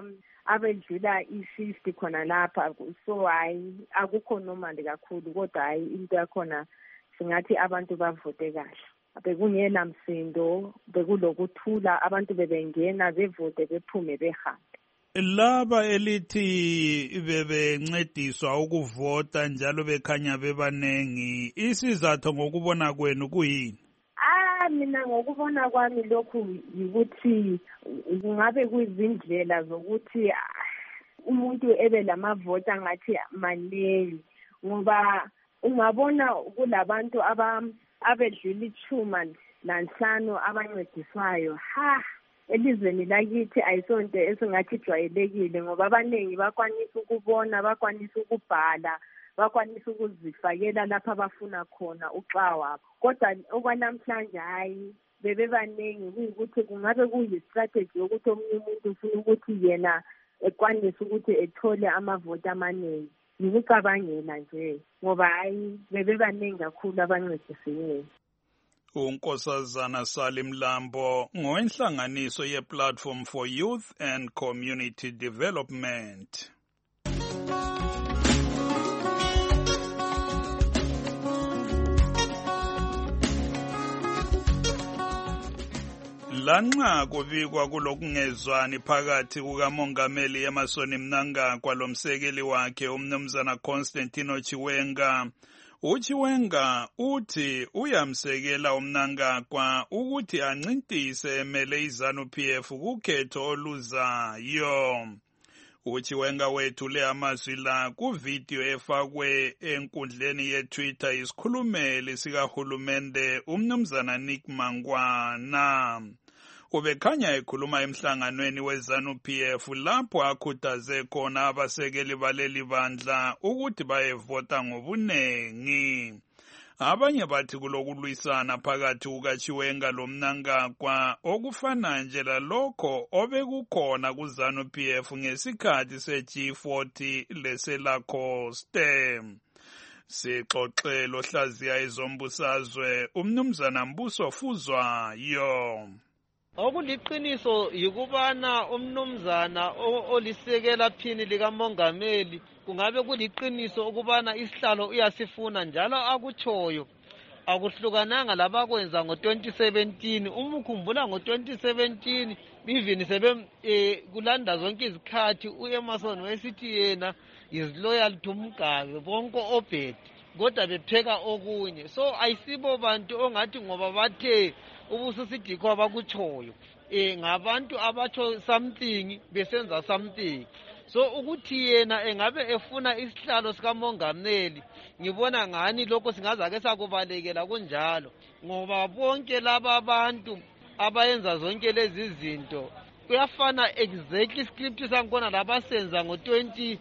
abedlula i-50 khona lapha. So hayi akukho normal kakhulu, kodwa hayi into yakhona singathi abantu bavote kahle. Bekungela msindo, bekulokuthula, abantu bebengena bevote bephume behambe. Laba elithi bebencediswa ukuvota njalo bekhanya bebanengi, isizathu ngokubona kwenu kuyini? Mina ngokubona kwami lokhu yikuthi kungabe kuyizindlela zokuthi umuntu ebe lamavota ngathi maningi, ngoba ungabona kulabantu abedlula 15 abancediswayo. Elizweni lakithi ayisonto esingathi jwayelekile, ngoba abaningi bakwanisa ukubona, bakwanisa ukubhala, bakwanisa ukuzifakela lapha abafuna khona uxa wabo. Kodwa okwanamhlanje hayi bebebaningi, kuyikuthi kungabe kuyi-strategy yokuthi omunye umuntu ufuna ukuthi yena ekwanise ukuthi ethole amavoti amaningi. Yikucabangela nje, ngoba hayi bebebaningi kakhulu abancedisiweyo. uNkosazana Salim Lambo ngowenhlanganiso ye-Platform for Youth and Community Development. lanxa kubikwa kulokungezwani phakathi kukamongameli Emmerson Mnangagwa lomsekeli wakhe umnumzana Constantino Chiwenga, uChiwenga uthi uyamsekela uMnangagwa ukuthi ancintise emele iZANU-PF kukhetho oluzayo. uChiwenga wethule amazwi la kuvidiyo efakwe enkundleni yeTwitter isikhulumeli sikahulumende umnumzana Nick Mangwana. Ubekhanya ekhuluma emhlanganweni weZANU-PF lapho akhuthaze khona abasekeli baleli bandla ukuthi bayevota ngobunengi. Abanye bathi kulokulwisana phakathi kukaChiwenga loMnangagwa okufana nje lalokho obekukhona kuZANU-PF ngesikhathi se-G40 leSelacoste. Sixoxe lohlaziya ezombusazwe umnumzana Mbuso Fuzwayo. Okuliqiniso yikubana umnumzana olisekela phini likamongameli kungabe kuliqiniso ukubana isihlalo uyasifuna njalo akutshoyo akuhlukananga labakwenza ngo-2017. Umukhumbula ngo-2017 even kulanda zonke izikhathi uEmmerson wesithi yena is loyal to Mugabe bonke obed kodwa bepheka okunye. So ayisibo bantu ongathi ngoba bathe ubususidikho abakutshoyo ngabantu abatsho something besenza something. So ukuthi yena engabe efuna isihlalo sikamongameli ngibona ngani lokho singazake sakubalekela kunjalo ngoba bonke laba abantu abayenza zonke lezi zinto kuyafana exactly script sangkhona labasenza ngo-2016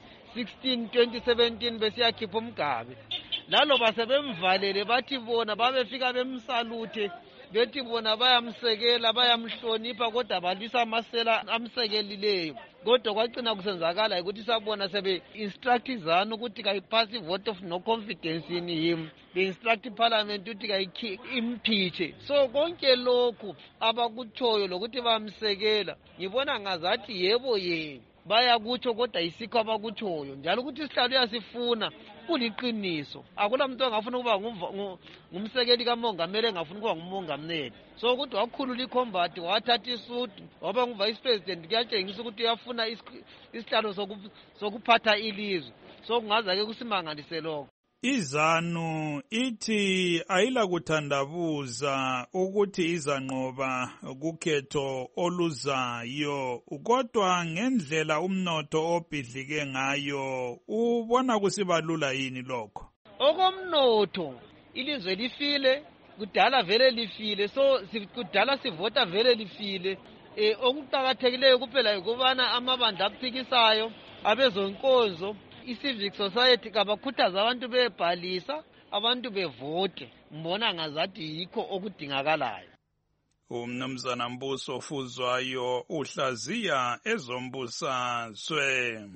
2017 besiyakhipha uMgabe lalo basebemvalele bathi bona babefika bemsaluthe bethi bona bayamsekela bayamhlonipha kodwa balwisa amasela amsekelileyo kodwa kwagcina kusenzakala ukuthi sabona sebe-instruct iZANU ukuthi kayiphasi vote of no confidence in him, be-instruct iparliament ukuthi kayimpeache. So konke lokhu abakutshoyo lokuthi bamsekela ngibona ngazathi yebo bayakutsho kodwa isikho abakutshoyo njalo ukuthi isihlalo uyasifuna kuliqiniso. Akula muntu angafuna ukuba ngumsekeli kamongameli engafuna ukuba ngumongameli. So ukuthi wakhulula ikhombati wathatha isudu waba ngu-vice president kuyatshengisa ukuthi uyafuna isihlalo sokuphatha ilizwe. So kungaza-ke kusimangalise lokho. iZANU ithi ayilakuthandabuza ukuthi izanqoba kukhetho oluzayo kodwa ngendlela umnotho obhidlike ngayo ubona kusibalula yini lokho? Okomnotho ilizwe lifile kudala vele lifile, so kudala sivota vele lifile. Okuqakathekileyo kuphela ukubana amabandla aphikisayo abezonkonzo i-civic society kabakhuthaza abantu bebhalisa abantu bevote. Mbona ngazathi yikho okudingakalayo. Umnumzana Mbuso Fuzwayo uhlaziya ezombusazwe.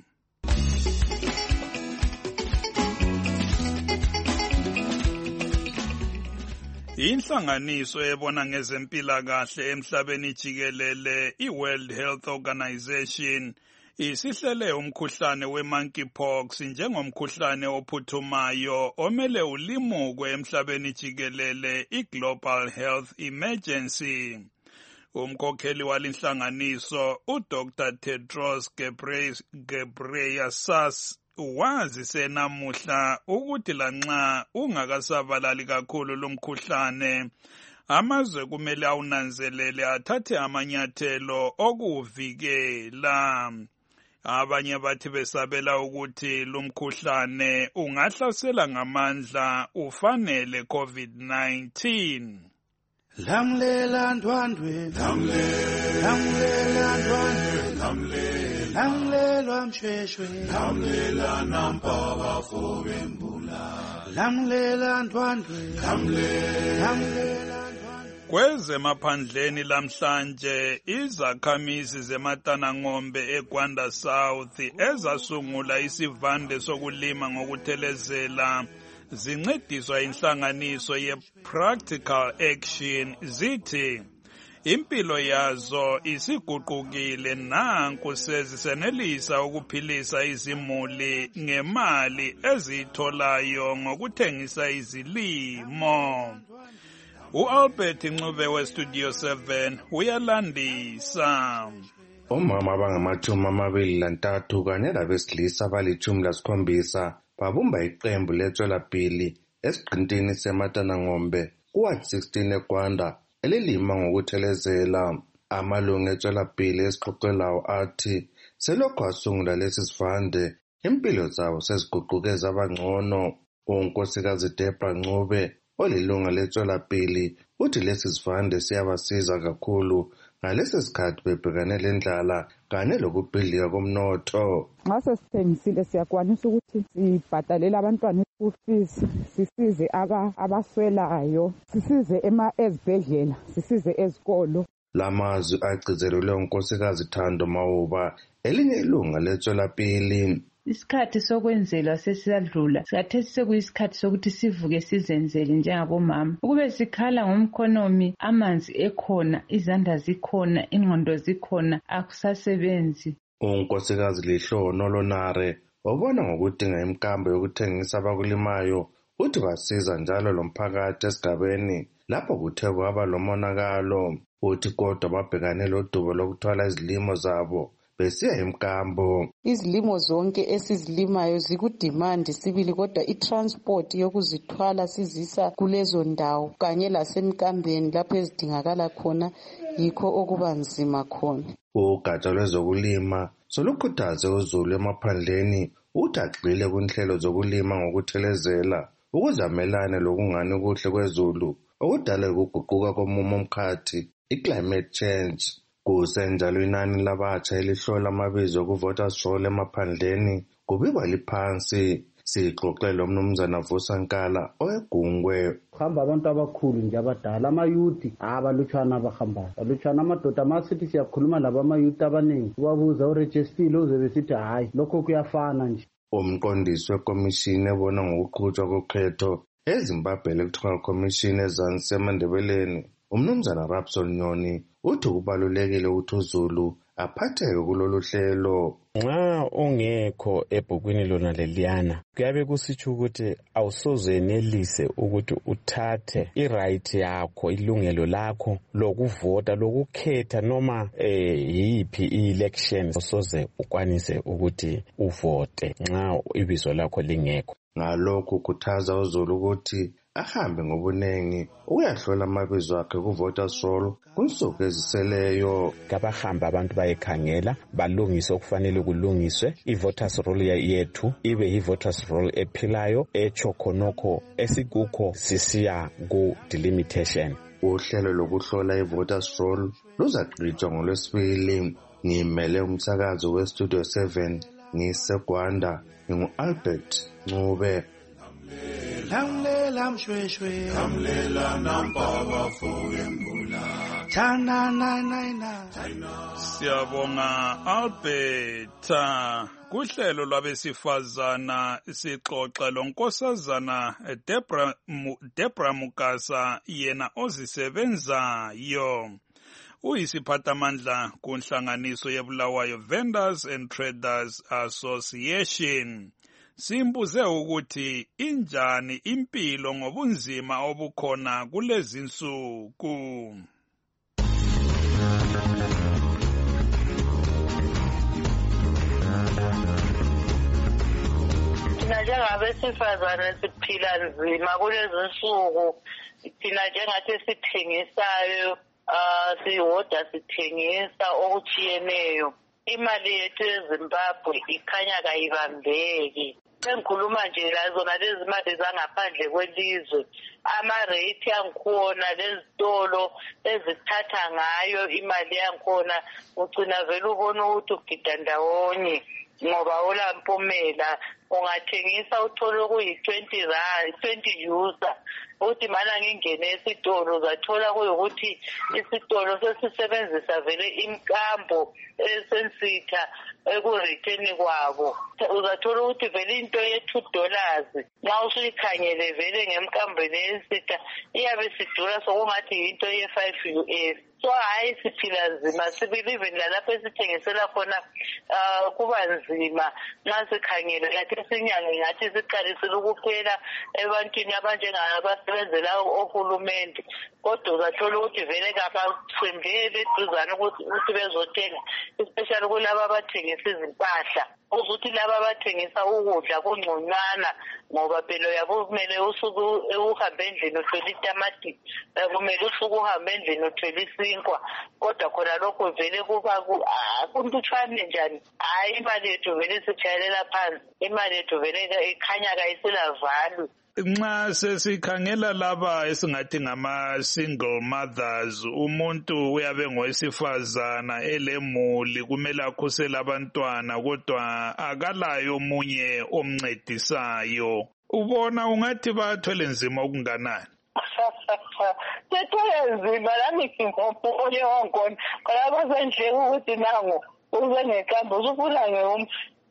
Inhlanganiso ebona ngezempilakahle emhlabeni jikelele iWorld Health Organization isihlele umkhuhlane we-monkeypox njengomkhuhlane ophuthumayo omele ulimukwe emhlabeni jikelele i-Global Health Emergency. Umkhokheli walinhlanganiso uDr. Tedros Ghebreyesus wazise namuhla ukuthi lanxa ungakasabalali kakhulu lumkhuhlane amazwe kumele awunanzelele athathe amanyathelo okuvikela. Abanye bathi besabela ukuthi lumkhuhlane ungahlasela ngamandla ufanele COVID-19. Lamlela ndwandwe, lamlela ndwandwe, lamlela mshweshwe, lamlela nampaka fobembula, lamlela ndwandwe, lamlela. Kwezemaphandleni lamhlanje izakhamizi zematanangombe eGwanda South ezasungula isivande sokulima ngokuthelezela zincediswa inhlanganiso ye-Practical Action zithi impilo yazo isiguqukile nanku sezisenelisa ukuphilisa izimuli ngemali eziyitholayo ngokuthengisa izilimo. U-Albert Ncube weStudio 7 uyalandisa. Omama abangama-23 kanye labesilisa abali-17 babumba iqembu letswelapili esiqintini seMatanangombe kuWard 16 eGwanda elilima ngokuthelezela. Amalungu etswelapili esiqoqelayo athi selokhu asungula lesi sivande impilo zabo seziguquke zaba ngcono. uNkosikazi Deborah Ncube olilunga letswelapili uthi lesi sivande siyabasiza kakhulu ngalesi sikhathi bebhekane lendlala kanye lokubhidlika komnotho. Nxa sesithengisile siyakwanisa ukuthi sibhadalele abantwana i-school fees, sisize abaswelayo, sisize ezibhedlela, sisize ezikolo. Lamazwi agcizelelwe uNkosikazi Thando Mawuba elinye ilunga letswelapili. Isikhathi sokwenzelwa sesiyadlula, sikhathesi sekuyisikhathi sokuthi sivuke sizenzele njengabomama. Ukube sikhala ngomkhonomi, amanzi ekhona, izandla zikhona, ingqondo zikhona, akusasebenzi. uNkosikazi Lihlono Lonare wabona ngokudinga imkambo yokuthengisa abakulimayo uthi basiza njalo lomphakathi esigabeni lapho kuthe kwaba lomonakalo. Uthi kodwa babhekane lodubo lokuthwala izilimo zabo besiya emkambo. Izilimo zonke esizilimayo zikudimandi sibili, kodwa itransport yokuzithwala sizisa kulezo ndawo kanye lasemkambeni lapho ezidingakala khona yikho okuba nzima khona. Ugatsha lwezokulima solukhuthaze uzulu emaphandleni uthi agxile kunhlelo zokulima ngokuthelezela ukuze amelane lokungani kuhle kwezulu okudala ukuguquka komumo omkhathi i-climate change. Kusenjalo inani labatsha elihlola amabizo okuvoters roll emaphandleni kubikwa liphansi. Sixoxele uMnumzana Vusankala oweGungwe. Kuhamba abantu abakhulu nje abadala, amayuthi abalutshwana abahambayo, balutshwana amadoda. Amasithi siyakhuluma labo amayuthi abaningi, ubabuza urejistile uze besithi hayi lokho kuyafana nje. Umqondisi wekomishini ebona ngokuqhutshwa kokhetho eZimbabwe Electoral Commission eZansi eMandebeleni uMnumzana Rapson Nyoni uthi kubalulekile ukuthi uZulu aphatheke kulolu hlelo. Nxa ungekho ebhukwini lona leliyana kuyabe kusitsho ukuthi awusozenelise ukuthi uthathe i-right yakho, ilungelo lakho lokuvota, lokukhetha noma yiphi i-election soze ukwanise ukuthi uvote nxa ibizo lakho lingekho. Ngalokho khuthaza uZulu ukuthi ahambe ngobunengi uyahlola amabizo akhe ku-voters roll kunsuku eziseleyo. Kabahamba abantu bayekhangela balungise okufanele kulungiswe. I-voters roll yethu ibe yi-voters roll ephilayo etsho khonokho esikukho sisiya ku-delimitation. Uhlelo lokuhlola i-voters roll luzagqitshwa ngoLwesibili. Ngimele umsakazo weStudio 7 ngiseGwanda ngingu-Albert Ncube. Lamlela mshweshwe, lamlela nampaba fokembula. Siyabonga Albert. Kuhlelo lwabesifazana sixoxa lonkosazana Deborah Mukasa yena ozisebenzayo. Uyisiphathamandla kunhlanganiso yeBulawayo Vendors and Traders Association. Simbuze ukuthi injani impilo ngobunzima obukhona kulezi nsuku. Thina njengabesifazane siphila nzima kulezi nsuku. Thina njengathi sithengisayo siwoda sithengisa okutshiyeneyo. Imali yethu eZimbabwe ikhanya kayibambeki. Sengikhuluma nje lazona lezi mali zangaphandle kwelizwe. Ama-rate yangikhona lezitolo ezithatha ngayo imali yangikhona ugcina vele ubona ukuthi ugida ndawonye ngoba ulampumela. Ungathengisa uthole kuyi-20 rand, 20 user. Uthi mana ngingene esitolo uzathola kuyukuthi isitolo sesisebenzisa vele imkambo esensitha ekuritheni kwabo. Uzathola ukuthi vele into ye$2 nxa usuyikhangele vele ngemkambeni yensitha iyabe sidula sokungathi into ye$5 US. so hayi siphila nzima sibili even lalapho esithengisela khona kuba nzima nxa sikhangele lathi sinyanga ngathi siqalisile ukuphela ebantwini abanjengabasebenzelao ohulumende kodwa uzathola ukuthi vele kabasondele eduzane ukuthi bezothenga especially kulabo abathengisa izimpahla ukuthi laba abathengisa ukudla kungconywana ngoba phela uyabumele usuku uhambe endlini uthwele itamati kumele usuku uhambe endlini uthwele isinkwa kodwa khona lokho vele kuba kuntutshwane njani hayi imali yethu vele sijayelela phansi imali yethu vele ikhanya kayisela value. Nxa sesikhangela laba esingathi ngama-single mothers, umuntu uyabe ngowesifazana elemuli kumele akhusele abantwana kodwa akalayo omunye omncedisayo. Ubona ungathi bathwele nzima okunganani? Sethwele nzima lami ngingopole wankona kodwa basendleke ukuthi nango uze ngekambo usufuna ngehomsi.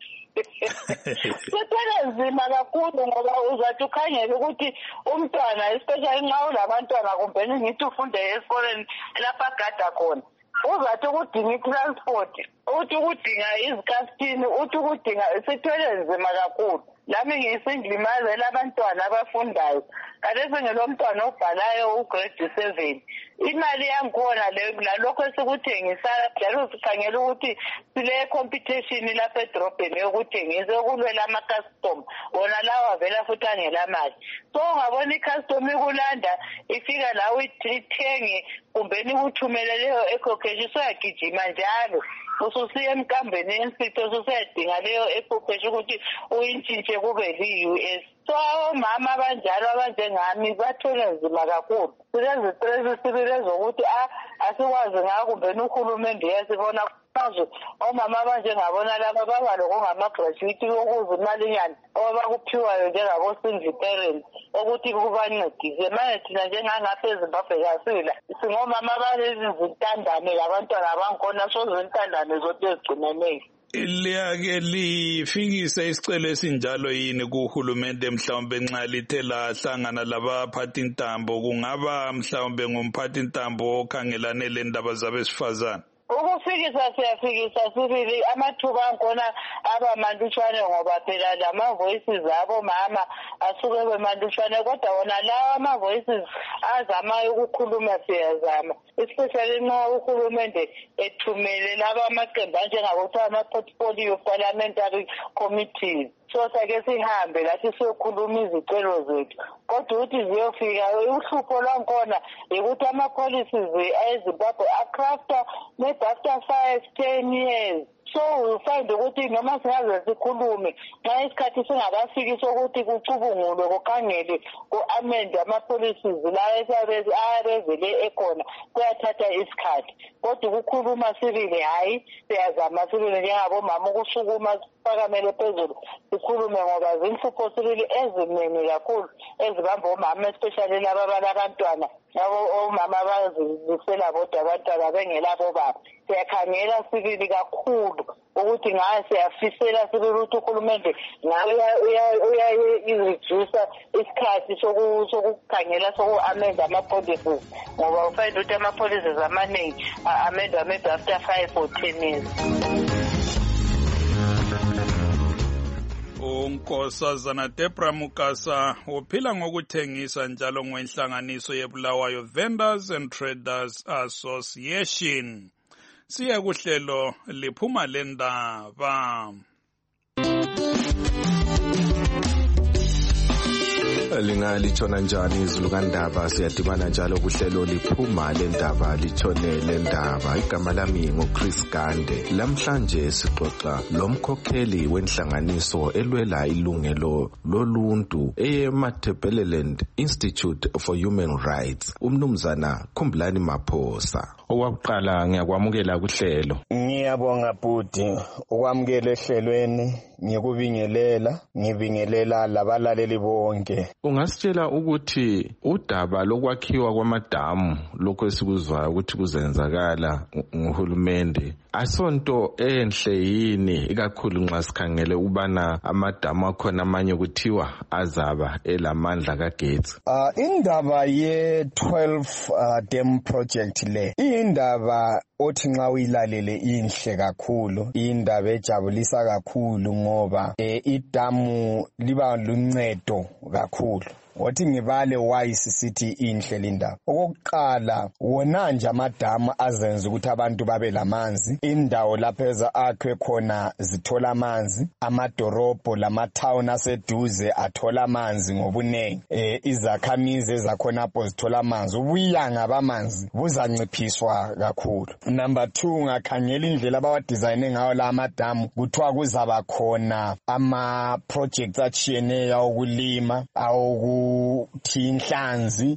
Sethwele nzima kakhulu ngoba uzathi ukhangele ukuthi umntwana especially nxa ulabantwana kumbeni ngithi ufunde esikoleni lapha agada khona uzathi ukudinga i-transport uthi ukudinga izikhaftini uthi ukudinga sethwele nzima kakhulu. Lami ngisindlimazela abantwana abafundayo kade sengelomntwana obhalayo ugrade 7 imali yangikhona lalokho esikuthengisayo njalo sikhangela ukuthi sile competition lapha edrobheni yokuthengisa okulwela ama-custom wona lawa vela futhi angela mali so ungabona i-custom ikulanda ifika lawo ithenge kumbeni ukuthumele leyo ecocation soyagijima njalo ususiya emkambeni ensitho ususiyadinga leyo ecocation ukuthi uyintshintshe kube li-US. So omama abanjalo abanjengami bathwele nzima kakhulu silezistress sibile zokuthi asikwazi ngako kumbeni uhulumende yasibona manje omama abanjengabona laba baba lokungama-gratuity okuza imalinyana abakuphiwayo njengabo-single parents ukuthi kubancedise manje thina njengangapha eZimbabwe kasila singomama abalezizintandane labantwana abankhona sozintandane zote ezigcinenele. Liyake lifikise isicelo esinjalo yini kuhulumende mhlawumbe nxa lithe lahlangana labaphathintambo kungaba mhlawumbe ngumphathintambo okhangelane lendaba zabesifazane? Ukufikisa siyafikisa sibili amathuba ankhona abamantutshwane ngoba phela lama-voices abomama asuke bemantutshwane kodwa wona lawa ama-voices azamayo ukukhuluma siyazama especially nxa uhulumende ethumele laba amaqembu anjengakuthiwa ama-portfolio parliamentary committees so sake sihambe lathi siyokhuluma izicelo zethu kodwa ukuthi ziyofika uhlupho lwankhona yikuthi ama-policies eZimbabwe acrafta maybe after 5-10 years so we find ukuthi noma singaze sikhulume nxa isikhathi singakafiki sokuthi kucubungulwe kukhangele ku-amende ama-policies la ayabezele ekhona kuyathatha isikhathi kodwa ukukhuluma sibili hayi siyazama sibili njengabomama ukusukuma siphakamele phezulu sikhulume ngoba zinhlupho sibili eziningi kakhulu ezibamba omama especially laba abalabantwana labo omama abazisela bodwa abantwana bengelabo baba siyakhangela sibili kakhulu ukuthi ngaye siyafisela sibili ukuthi uhulumende ngabe uyayiredusa isikhathi sokukhangela soku-amenda ama-policies ngoba ufind ukuthi ama-policies amaningi amendwa maybe after 5 or 10 years. uNkosazana Deborah Mukasa uphila ngokuthengisa njalo ngwenhlanganiso yeBulawayo Vendors and Traders Association. Siya kuhlelo liphuma lendaba. Lingalitshona njani izulu kandaba siyadibana njalo kuhlelo liphuma lendaba litshone lendaba igama lami ngoChris Gande lamhlanje sixoxa lomkhokheli wenhlanganiso elwela ilungelo loluntu eMatabeleland Institute for Human Rights umnumzana Khumbulani Maphosa. Owakuqala ngiyakwamukela kuhlelo. Ngiyabonga bhuti ukwamukela ehlelweni ngibingelela labalaleli bonke. Ungasitshela ukuthi udaba lokwakhiwa kwamadamu lokho esikuzwayo ukuthi kuzenzakala nguhulumende asonto enhle yini, ikakhulu nxa sikhangele ubana amadamu akhona amanye kuthiwa azaba elamandla kagetsi? Indaba ye-12 dam project le indaba othi nxa uyilalele inhle kakhulu, indaba ejabulisa kakhulu ngoba idamu liba luncedo kakhulu. Wathi ngibale why sisithi inhle lindaba. Okokuqala wona nje amadamu azenza ukuthi abantu babe lamanzi, indawo lapho akhwe khona zithola amanzi, amadorobho lama-town aseduze athola amanzi ngobunengi, izakhamizi ezakhonapho zithola amanzi, ubuyanga bamanzi buzanciphiswa kakhulu. Number 2, ngakhangela indlela abawadizayine ngayo la amadamu, kuthiwa kuzaba khona ama-projects atshiyeneyo awokulima, inhlanzi,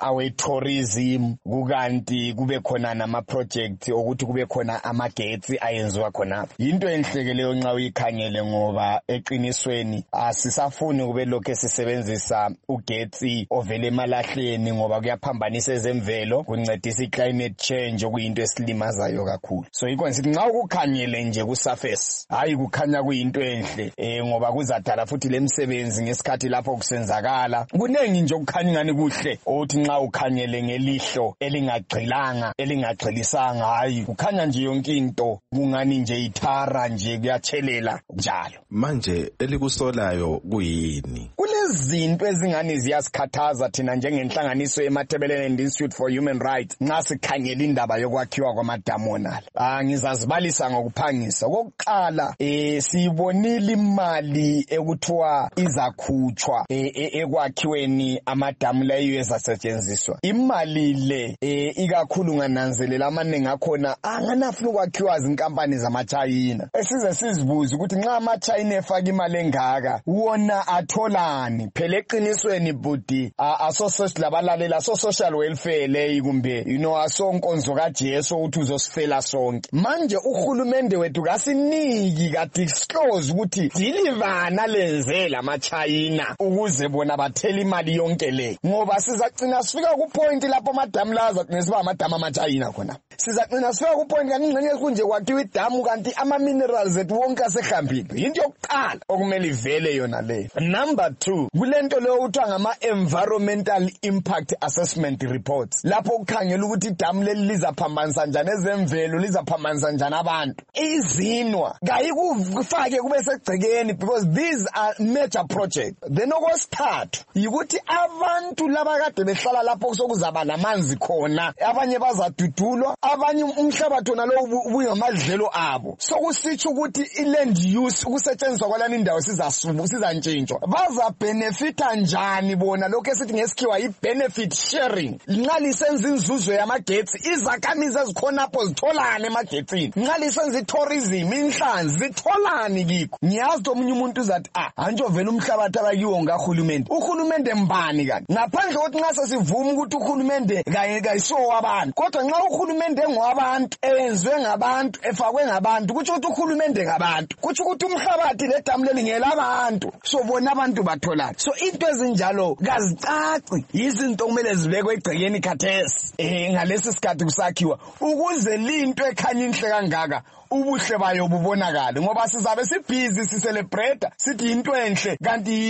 awe-tourism, kukanti kube khona nama-project okuthi kube khona amagetsi ayenziwa khona. Yinto enhleke leyo nxa uyikhangele ngoba eqinisweni asisafuni kube lokho esisebenzisa ugetsi ovele emalahleni ngoba kuyaphambanisa ezemvelo, kuncedisa i-climate change okuyinto esilimazayo kakhulu. So yikho ngithi nxa ukukhangele nje ku-surface hayi kukhanya kuyinto enhle ngoba kuzadala futhi lemsebenzi ngesikhathi lapho kusenzakala. Kunengi nje ukukhanya ngani kuhle othi nxa ukhanyele ngelihlo elingagqilanga elingagqilisanga, hayi kukhanya nje yonke into kungani nje ithara nje kuyathelela njalo. Manje elikusolayo kuyini? Kulezinto ezingani ziyasikhathaza thina njengenhlanganiso yeMatabeleland Institute for Human Rights nxa sikhangela indaba yokwakhiwa kwamadamu wonala. Ngizazibalisa ngokuphangisa. Okokuqala siyibonile imali ekuthiwa izakhutshwa ekwakhiweni amadamu layo ezasetshenziswa. Imali le ikakhulu ngananzelela amaningi akhona anganafuna ukwakhiwa zinkampani zamaChina. Esize sizibuze ukuthi nxa amaChina efaka imali engaka wona atholani? Phela eqinisweni budi asosesilabalaleli social welfare leyi kumbe asonkonzo kaJesu ukuthi uzosifela sonke. Manje uhulumende wethu kasiniki kadisclose ukuthi dilivana lenzela amaChina ukuze bona bathela imali yonke le, ngoba sizagcina sifika ku point lapho amadamu laza kunesiba amadamu amaChina khona. Sizagcina sifika ku point kanti ngxenye kunje kwakhiwa idamu kanti ama minerals ethu wonke asehambile. Into yokuqala okumele ivele yona le. Number 2, kulento leyo kuthiwa ngama environmental impact assessment reports, lapho ukukhangela ukuthi idamu leli lizaphambanisa njani ezemvelo, lizaphambanisa njani abantu. Izinwa kayikufake kube segcekeni because these are major projects. Then okwesithathu yikuthi abantu laba kade behlala lapho kusokuzaba namanzi khona, abanye bazadudulwa, abanye umhlabathi wona lo ubungamadlelo abo. Sokusitsho ukuthi iland use ukusetshenziswa kwalana indawo sizantshintshwa. Baza benefita njani bona lokho esithi ngesikhiwa i-benefit sharing? Nxa lisenza inzuzo yamagetsi, izakhamizi ezikhonapho zitholane emagetsini. Nxa lisenza i-tourism, inhlanzi zitholani kikho? Ngiyazi omunye umuntu uzathi antsho vele umhlabathi abakiwo ngahulumende. Uhulumende mbani kanti? Ngaphandle kokuthi nxa sesivuma ukuthi uhulumende kayiso wabantu, kodwa nxa uhulumende engwabantu, eyenziwe ngabantu, efakwe ngabantu, kutsho ukuthi uhulumende ngabantu, kutsho ukuthi umhlabathi ledamu leli ngelabantu, so bona abantu batholani. So into ezinjalo kazicaci, izinto kumele zibekwe egcekeni khathesi ngalesi sikhathi kusakhiwa ukuze linto ekhanya inhle kangaka ubuhle bayo bubonakala, ngoba sizabe sibhizi sicelebrate sithi into enhle kanti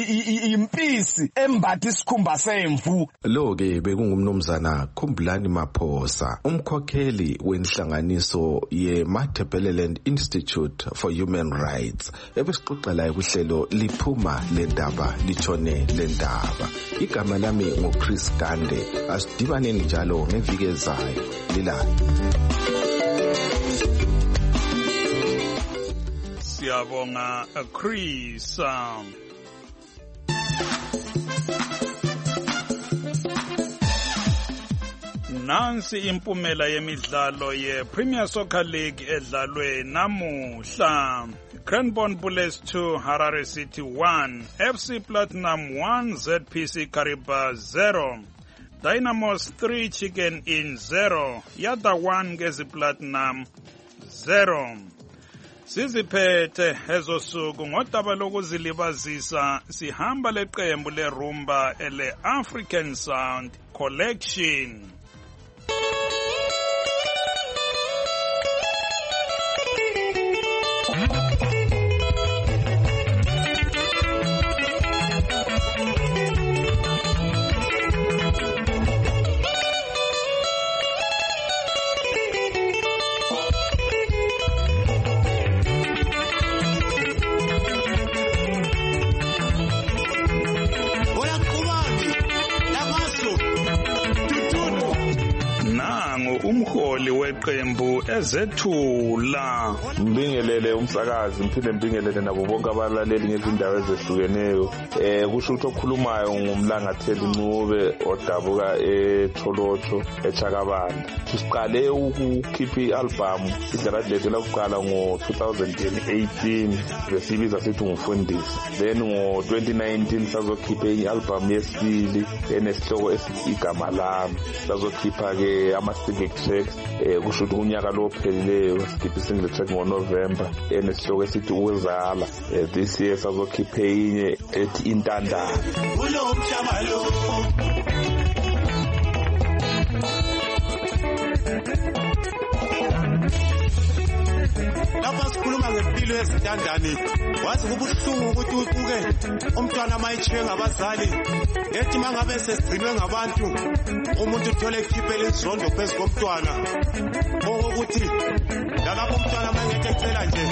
impisi embathi isikhumba semvu. Lo ke bekungumnumzana Khumbulani Maphosa, umkhokheli wenhlanganiso ye-Matabeleland Institute for Human Rights, ebesixoxela kuhlelo liphuma lendaba litshone lendaba. Igama lami nguChris Gande. Asidibaneni njalo ngeviki ezayo. Lilani. Siyabonga Chris. Nansi impumela yemidlalo ye-Premier Soccer League edlalwe namuhla. Cranbourne Bullets 2, Harare City 1, FC Platinum 1, ZPC Kariba 0, Dynamos 3, Chicken Inn 0, Yada 1, Gezi Platinum 0. Siziphethe ezo suku ngodaba lokuzilibazisa sihamba leqembu lerumba ele African Sound Collection. Umholi weqembu ezethula mbingelele umsakazi mphinde mbingelele nabo bonke abalaleli ngezindawo ezehlukeneyo kusho ukuthi okhulumayo ngumlangatheli Ncube odabuka eTholotsho eChakabanda. Siqale ukukhipha i-album idlala lethu lokuqala ngo-2018 besibiza sithi ngumfundisi, then ngo-2019 sazokhipha i-album yesibili enesihloko esithi igama lami. Sazokhipha ke ama-single tracks kusho ukuthi unyaka lo ophelileyo sikhipha single track ngoNovember enesihloko esithi uwezala. This year sazokhipha inye ethi intandane. Lapha sikhuluma ngempilo yezintandane, wazi kubuhlungu ukuthi uquke umntwana mayithiwe ngabazali ethi mangabe sesigcinwe ngabantu umuntu uthole ikhiphele izondo phezu komntwana okokuthi lalapho umntwana mayengeke ecela nje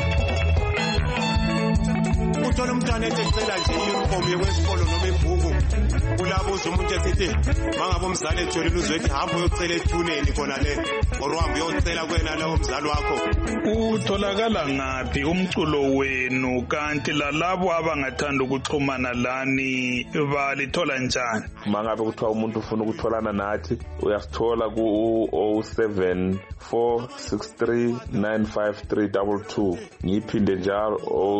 uthola umntwana ecela nje iyunifomu yekwesikolo noma ibhuku kulabuza umuntu esithi mangabe umzali etholile uzwethi hamba uyocela ethuneni khona le orwambi uyocela kwena lawo mzali wakho. Utholakala ngaphi umculo wenu kanti lalabo abangathanda ukuxhumana lani balithola njani? Mangabe kuthiwa umuntu ufuna ukutholana nathi uyasithola ku-074639532 ngiphinde njalo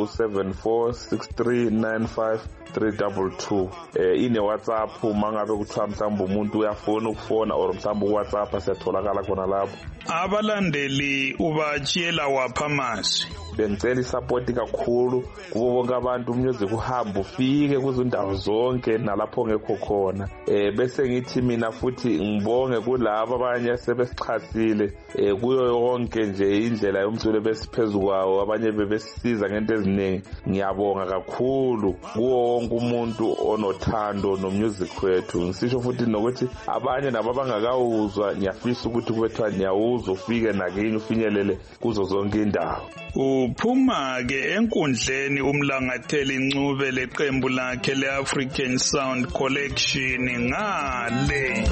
074639532. Ine WhatsApp mangabe kuthiwa mhlawumbe umuntu uyafona ukufona or mhlawumbe uWhatsApp siyatholakala khona lapho. Abalandeli ubatshiyela wapha amazwi? Bengicela isupport kakhulu kubo bonke abantu umusic uhamba ufike kuzindawo zonke nalapho ngekho khona. Bese ngithi mina futhi ngibonge kulabo abanye sebesichasile kuyo yonke nje indlela yomculo besiphezulu kwawo, abanye bebesiza ngento eziningi. Ngiyabonga kakhulu kuwo wonke umuntu onothando nomusic wethu. Ngisisho futhi nokuthi abanye nabo abangakawuzwa ngiyafisa ukuthi kubethiwa nyawuzo ufike nakini ufinyelele kuzo zonke indawo. Uphuma ke enkundleni umlangatheli Ncube leqembu lakhe le-African Sound Collection ngale.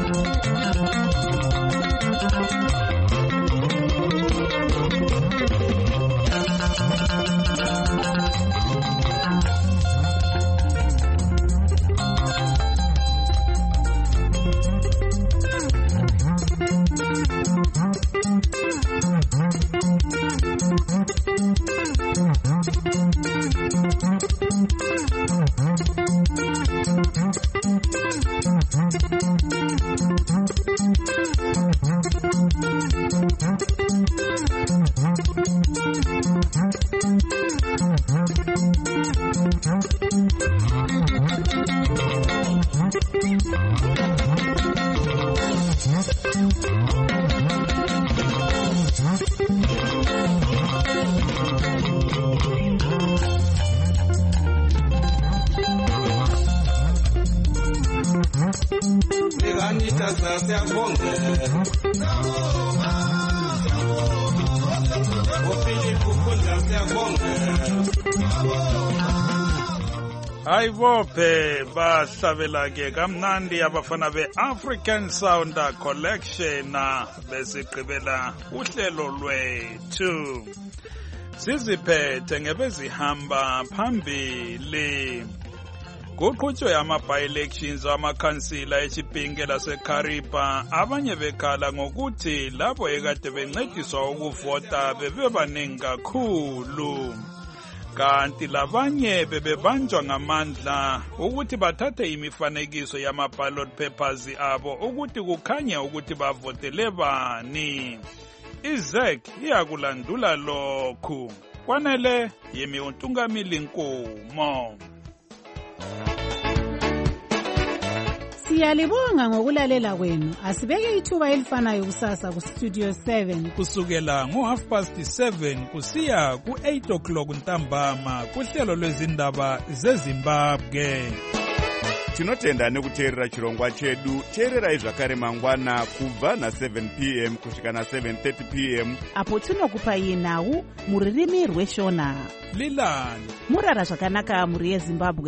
Ayibophe bahlabela ke kamnandi abafana be-African Sound Collection besigqibela uhlelo lwethu. Siziphethe ngebezihamba phambili. Kuqhutshwe ama-by-elections amakhansila eChipinge laseKaripa, abanye bekhala ngokuthi labo ekade bencediswa ukuvota bebebaningi kakhulu. Kanti labanye bebebanjwa ngamandla ukuthi bathathe imifanekiso yama-ballot papers abo ukuthi kukhanye ukuthi bavotele bani. IZEC iyakulandula lokhu. kwanele yimi uNtungamili Nkomo. Siyalibonga ngokulalela kwenu. Asibeke ithuba elifanayo kusasa ku Studio 7 kusukela ngo7:30 kusiya ku8 o'clock ntambama kuhlelo lwezindaba zeZimbabwe. Tinotenda nekuteerera chirongwa chedu. Teererai zvakare mangwana kubva na7 p.m. kusvika na7:30 p.m. apo tinokupai nhau muririmi rweshona. Lilani murara zvakanaka muri yeZimbabwe.